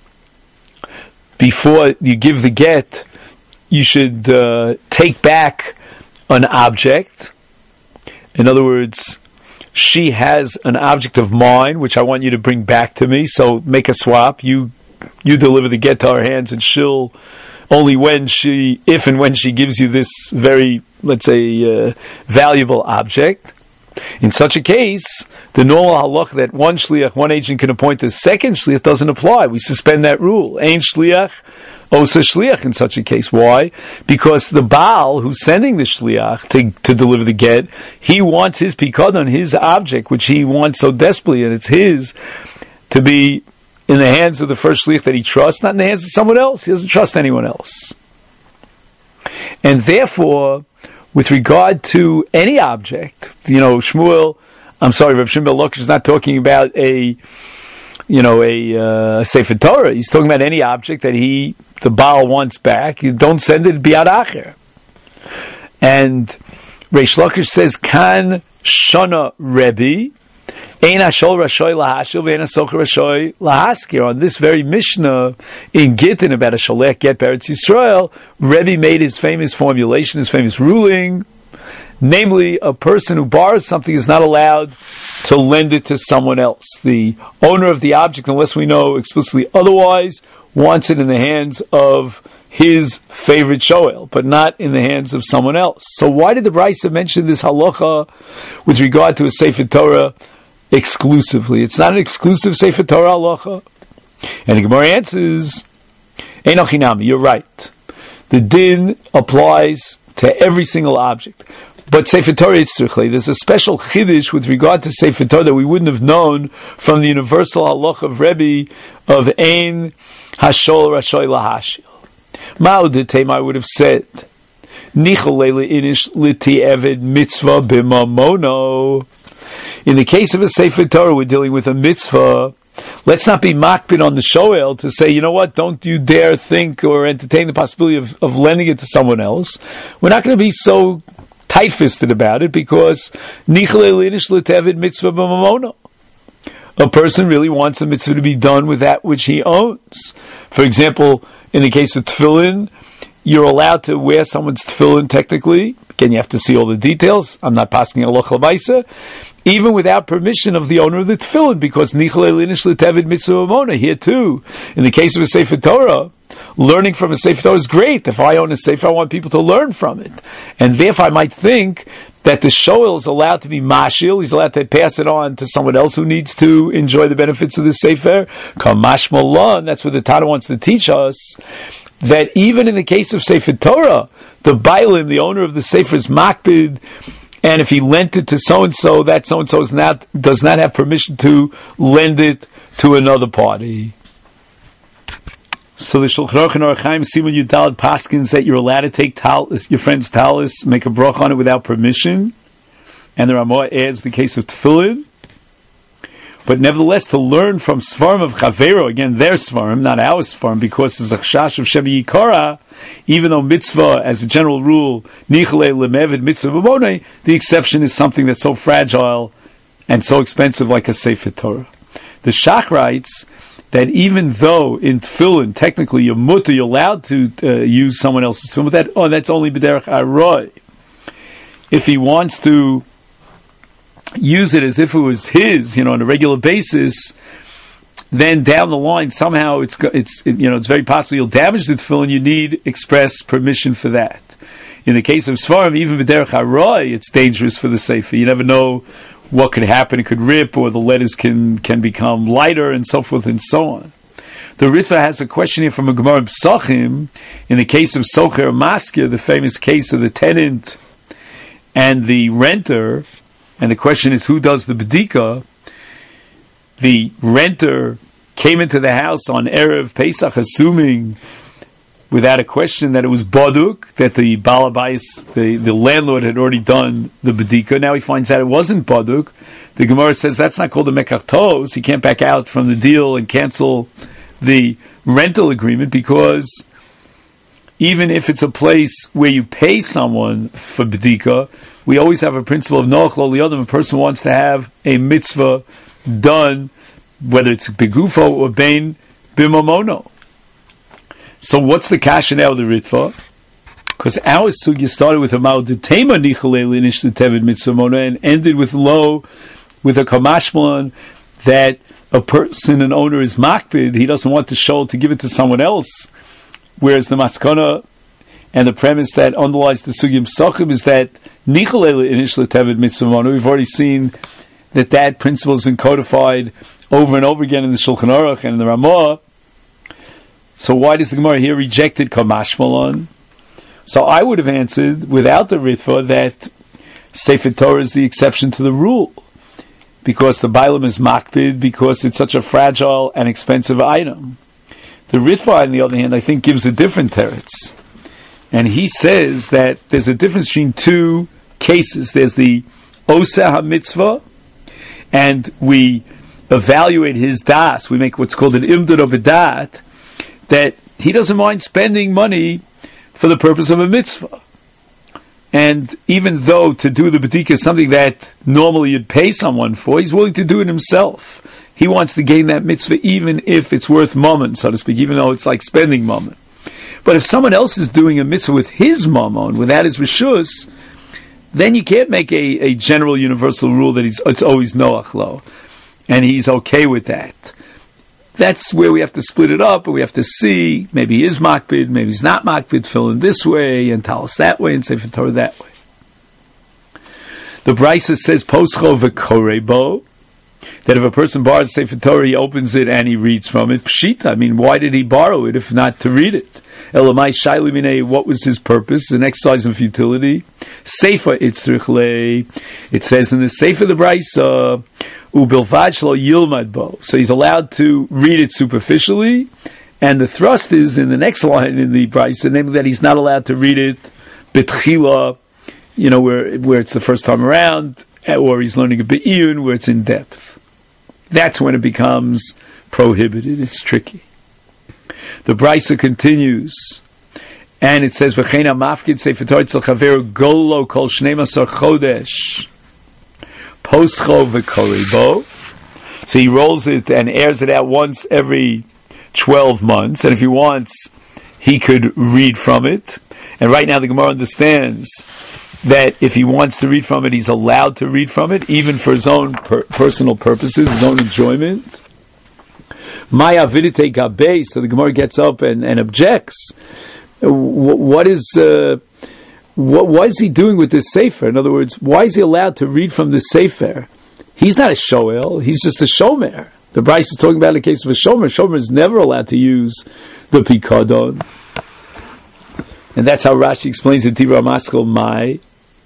Speaker 1: before you give the get, you should take back an object. In other words, she has an object of mine, which I want you to bring back to me, so make a swap. You deliver the get to her hands, and she'll, only if and when she gives you this very, let's say, valuable object. In such a case, the normal halach that one shliach, one agent can appoint a second shliach doesn't apply. We suspend that rule. Ein shliach, osa shliach in such a case. Why? Because the Baal who's sending the shliach to deliver the get, he wants his pikadon, his object, which he wants so desperately, and it's his, to be in the hands of the first shliach that he trusts, not in the hands of someone else. He doesn't trust anyone else. And therefore, with regard to any object, Rav Shimon Lakish is not talking about a Sefer Torah. He's talking about any object that the Baal wants back. You don't send it biyad acher. And Reish Lakish says, Kan Shana Rebbe, Ein hashol rashoy lahashil ve'ein hasocher rashoy lahaskir. On this very Mishnah in Gittin about a sholech get Eretz Yisrael, Rebbe made his famous formulation, his famous ruling, namely, a person who borrows something is not allowed to lend it to someone else. The owner of the object, unless we know explicitly otherwise, wants it in the hands of his favorite shoel, but not in the hands of someone else. So why did the Brisa mention this halacha with regard to a Sefer Torah exclusively? It's not an exclusive Sefer Torah halacha. And the Gemara answers, Ein ochinami, you're right. The din applies to every single object. But Sefer Torah Yitzchak, there's a special chiddush with regard to Sefer Torah that we wouldn't have known from the universal halacha of Rebbe of Ein Hashol Rashoy Lahashil. Ma'udetema, I would have said, Nichol Leila Inish Liti Eved Mitzvah B'mamono. In the case of a Sefer Torah, we're dealing with a mitzvah. Let's not be makpid on the shoel to say, you know what, don't you dare think or entertain the possibility of lending it to someone else. We're not going to be so tight-fisted about it because a person really wants a mitzvah to be done with that which he owns. For example, in the case of tefillin, you're allowed to wear someone's tefillin technically. Again, you have to see all the details. I'm not passing halacha l'maisa. Even without permission of the owner of the tefillin, because here too, in the case of a Sefer Torah, learning from a Sefer Torah is great. If I own a Sefer, I want people to learn from it. And therefore I might think that the shoel is allowed to be mashil, he's allowed to pass it on to someone else who needs to enjoy the benefits of the Sefer. Kamash Mallah, and that's what the Tana wants to teach us, that even in the case of Sefer Torah, the Bailim, the owner of the Sefer, is makbid, and if he lent it to so-and-so, that so-and-so does not have permission to lend it to another party. So the Shulchan Aruch and Orach Chaim Simon Yudalad paskins that you're allowed to take your friend's talis, make a brach on it without permission. And the Ramah adds the case of tefillin. But nevertheless, to learn from Svarim of Chavero, again, their Svarim, not our Svarim, because there's a chash of Shevi Yikara, even though mitzvah, as a general rule, Nichle Lemevid Mitzvah B'monei, the exception is something that's so fragile and so expensive like a Sefer Torah. The Shach writes, that even though in tefillin, technically you're allowed to use someone else's tefillin, but that's only b'derech aroi. If he wants to use it as if it was his, on a regular basis, then down the line somehow it's very possible you'll damage the tefillin. You need express permission for that. In the case of Svarim, even b'derech haroi, it's dangerous for the sefer. You never know what could happen. It could rip, or the letters can become lighter, and so forth and so on. The Ritva has a question here from a Gemara Psachim, in the case of Socher Maskir, the famous case of the tenant and the renter, and the question is, who does the bedika? The renter came into the house on Erev Pesach, assuming without a question that it was baduk, that the balabais, the landlord had already done the bedika. Now he finds out it wasn't baduk. The Gemara says that's not called a mekartos. He can't back out from the deal and cancel the rental agreement, because even if it's a place where you pay someone for bedika, we always have a principle of noach lo liodam. A person wants to have a mitzvah done, whether it's begufo or bein bimamono. So what's the kasha now of the Ritva? Because our sugya started with a ma'odetema nichalei inish the tevid mitzvah and ended with with a kamashmalan that a person, an owner, is makbid. He doesn't want the shul to give it to someone else. Whereas the maskana and the premise that underlies the sugya psachim is that nichalei inish the tevid mitzvah. We've already seen that principle has been codified over and over again in the Shulchan Aruch and in the Ramah. So why does the Gemara here reject it kamashmalan? So I would have answered without the Ritva that Sefer Torah is the exception to the rule, because the Bailam is makbid, because it's such a fragile and expensive item. The Ritva, on the other hand, I think gives a different teretz, and he says that there's a difference between two cases. There's the Oseh HaMitzvah, and we evaluate his das. We make what's called an imdud of a dat, that he doesn't mind spending money for the purpose of a mitzvah. And even though to do the bedika is something that normally you'd pay someone for, he's willing to do it himself. He wants to gain that mitzvah even if it's worth mammon, so to speak, even though it's like spending mammon. But if someone else is doing a mitzvah with his mammon, without his rishus, then you can't make a general universal rule that it's always noach lo, and he's okay with that. That's where we have to split it up, and we have to see, maybe he is makbid, maybe he's not makbid, fill in this way, and tell us that way, and Sefer Torah that way. The Brisa says, poscho v'korebo, that if a person borrows Sefer Torah, he opens it and he reads from it. Pshita, I mean, why did he borrow it if not to read it? Elamai shayli minei, what was his purpose? An exercise in futility. Sefer itzrich lei, it says in the Sefer the Brisa, ubilvad shlo yilmad bo. So he's allowed to read it superficially, and the thrust is in the next line in the Brisa, namely that he's not allowed to read it betchila, where it's the first time around, or he's learning a be'iyun where it's in depth. That's when it becomes prohibited. It's tricky. The Brisa continues, and it says, "V'cheina mafkid sefer Torah tzal chaver golo kol shnei masar chodesh poscho v'korebo." So he rolls it and airs it out once every 12 months, and if he wants, he could read from it. And right now the Gemara understands that if he wants to read from it, he's allowed to read from it, even for his own personal purposes, his own enjoyment. Maya vidite gabe, so the Gemara gets up and objects. Why is he doing with this sefer? In other words, why is he allowed to read from the sefer? He's not a shoel, he's just a shomer. The Bryce is talking about a case of a shomer. Shomer is never allowed to use the pikadon. And that's how Rashi explains it, Dibra Maskal Mai.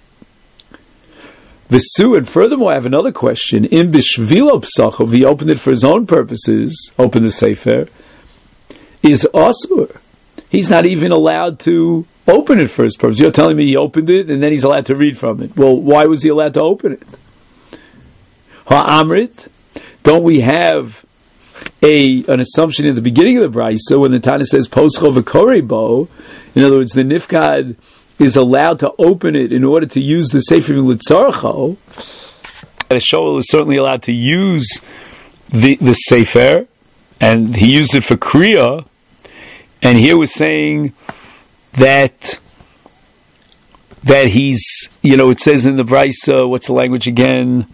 Speaker 1: Visu, and furthermore, I have another question. In Bishvilo Psachov, he opened it for his own purposes, opened the Sefer, is Asur. He's not even allowed to open it for his purpose. You're telling me he opened it and then he's allowed to read from it. Well, why was he allowed to open it? Ha'amrit, don't we have an assumption in the beginning of the Brisa when the Tana says Poscho v'korebo? In other words, the Nifkad is allowed to open it in order to use the Sefer L'tzarcho. A shoel is certainly allowed to use the Sefer, and he used it for Kriya, and here we're saying that he's, it says in the Brisa, what's the language again?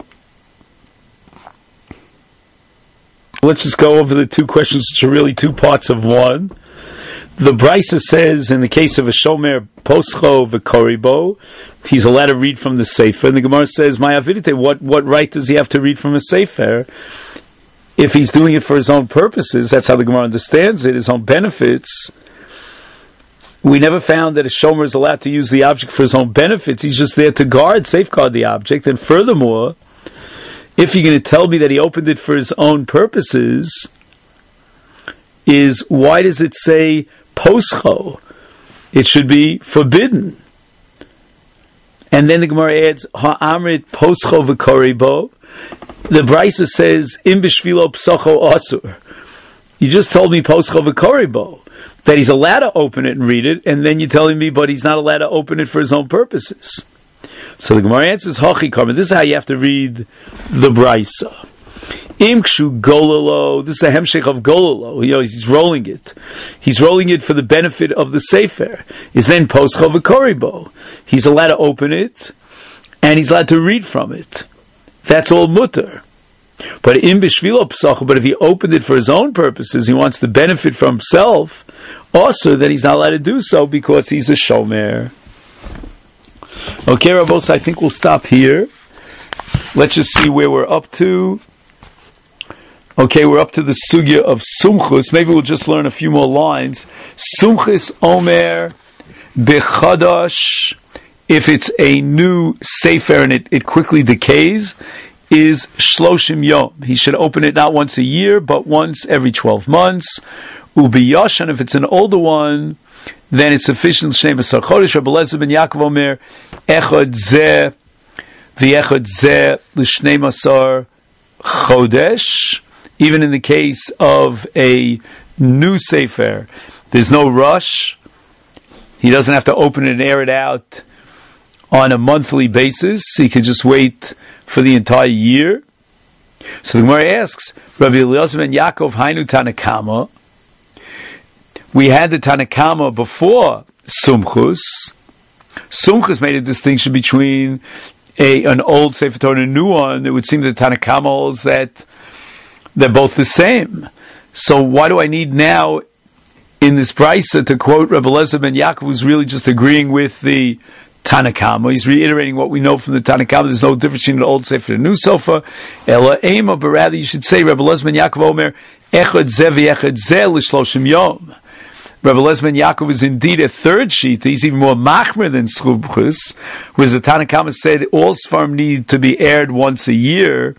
Speaker 1: Let's just go over the two questions, which are really two parts of one. The Brisa says, in the case of a shomer poscho v'koribo, he's allowed to read from the Sefer. And the Gemara says, "My avidite, what right does he have to read from a Sefer? If he's doing it for his own purposes," that's how the Gemara understands it, his own benefits. We never found that a shomer is allowed to use the object for his own benefits. He's just there to safeguard the object. And furthermore, if you're going to tell me that he opened it for his own purposes, why does it say poscho? It should be forbidden. And then the Gemara adds, ha'amrit poscho v'koribo. The Brisa says, im b'shvilo psocho asur. You just told me poscho v'koribo, that he's allowed to open it and read it, and then you're telling me, but he's not allowed to open it for his own purposes. So the Gemara answers, hachi karma. This is how you have to read the Brisa. Imkshu gololo. This is a hemshech of gololo. He's rolling it. He's rolling it for the benefit of the sefer. Is then poscho v'koribo. He's allowed to open it, and he's allowed to read from it. That's all mutter. But im b'shvilo psachu. But if he opened it for his own purposes, he wants to benefit from himself. Also, then he's not allowed to do so because he's a shomer. Okay, Rabbos, I think we'll stop here. Let's just see where we're up to. Okay, we're up to the sugya of sumchus. Maybe we'll just learn a few more lines. Sumchus omer bechadash, if it's a new sefer and it quickly decays, is shloshim yom. He should open it not once a year, but once every 12 months. Ubiyashan, if it's an older one, then it's sufficient. Shnei B'sar Chodesh. Rabbi Eliezer ben Yaakov omer echad zeh v'echad zeh l'shnei masar chodesh. Even in the case of a new sefer, there's no rush. He doesn't have to open it and air it out on a monthly basis. He can just wait for the entire year. So the Gemara asks, Rabbi Eliezer ben Yaakov hainu Tanakama. We had the Tanakama before Sumchus. Sumchus made a distinction between an old Sefer Torah and a new one. It would seem that Tanakama holds that they're both the same. So why do I need now in this Brisa to quote Rabbi Eliezer ben Yaakov, who's really just agreeing with the Tanakama? He's reiterating what we know from the Tanakama. There's no difference between an old Sefer and a new Sefer. Ela ema, but rather you should say Rabbi Eliezer ben Yaakov omer echad zeh v'echad zeh l'shloshim yom. Rabbi Eliezer ben Yaakov is indeed a third sheet. He's even more machmer than Sumchus, whereas the Tanakama said all Sfarim need to be aired once a year.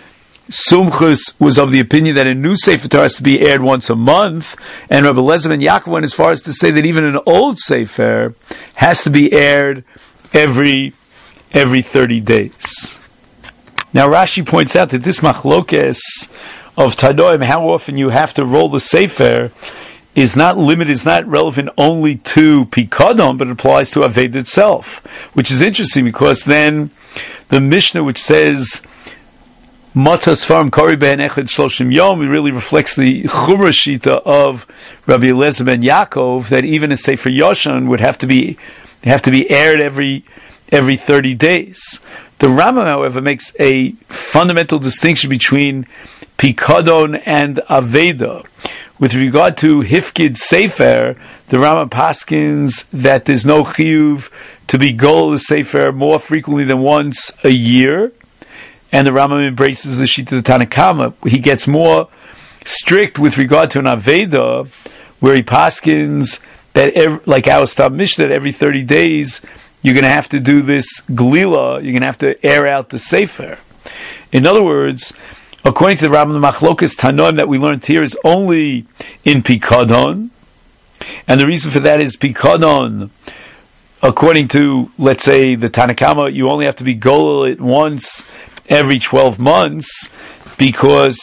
Speaker 1: Sumchus was of the opinion that a new Sefer Torah has to be aired once a month, and Rabbi Eliezer ben Yaakov went as far as to say that even an old Sefer has to be aired every 30 days. Now Rashi points out that this machlokes of Tanoim, how often you have to roll the Sefer, is not limited, is not relevant only to Pikadon, but it applies to Aved itself, which is interesting because then the Mishnah, which says Matas Farm Kori Ben Echad Shloshim Yom, it really reflects the Chumrah Shita of Rabbi Eliezer ben Yaakov, that even a Sefer Yoshan would have to be aired every 30 days. The Rambam, however, makes a fundamental distinction between Pikadon and Aveda. With regard to Hifkid Sefer, the Rambam paskins that there's no chiyuv to be gol the Sefer more frequently than once a year, and the Rambam embraces the sheet of the Tanakama. He gets more strict with regard to an Aveda, where he paskins that, like our Stam Mishnah, that every 30 days you're going to have to do this glila, you're going to have to air out the Sefer. In other words, according to the Rambam, the Machlokas Tanoim that we learned here is only in Pikadon, and the reason for that is Pikadon, according to, let's say, the Tanakama, you only have to be golel it once every 12 months, because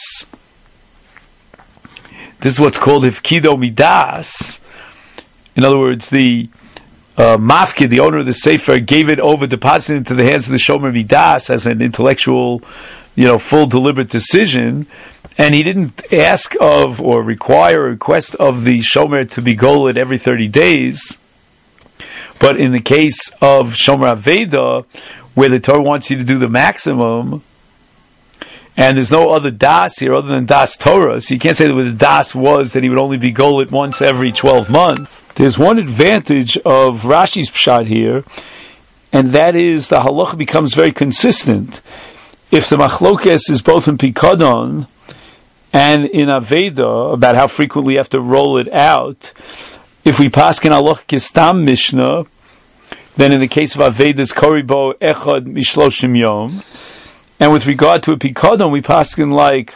Speaker 1: this is what's called Hifkido Midas. In other words, the Mafkid, the owner of the Sefer, gave it over, deposited it into the hands of the Shomer Midas as an intellectual, full deliberate decision, and he didn't ask of or require or request of the Shomer to be goled every 30 days. But in the case of Shomer Aveda, where the Torah wants you to do the maximum, and there's no other das here other than das Torah, so you can't say that the das was that he would only be goled once every 12 months. There's one advantage of Rashi's pshat here, and that is the halacha becomes very consistent. If the machlokes is both in Pikadon and in Aveda about how frequently you have to roll it out, if we paskin halacha kistam mishnah, then in the case of Aveda it's koribo echad mishloshim yom, and with regard to a Pikadon we paskin like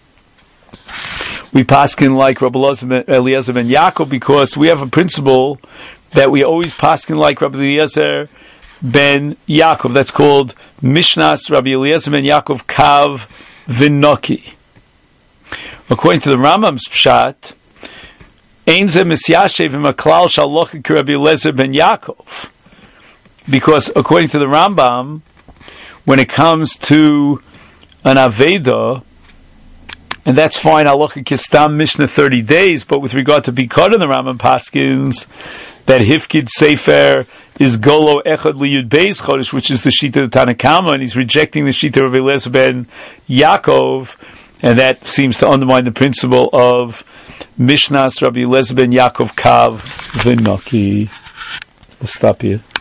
Speaker 1: Rabbi Eliezer ben Yaakov, because we have a principle that we always paskin like Rabbi Eliezer ben Yaakov. That's called Mishnas Rabbi Eliezer ben Yaakov Kav Vinoki. According to the Rambam's pshat, Ein ze misyashev im haklal shalochik Rabbi Eliezer ben Yaakov, because according to the Rambam, when it comes to an Aveda, and that's fine, halacha kistam mishnah 30 days, but with regard to Pikadon, the Rambam paskins that Hifkid Sefer is Golo Echad Liyud Beis Chodesh, which is the Shita of Tanakama, and he's rejecting the Shita of Eliezer ben Yaakov, and that seems to undermine the principle of Mishnas Rabbi Eliezer ben Yaakov Kav V'Noki. We'll stop here.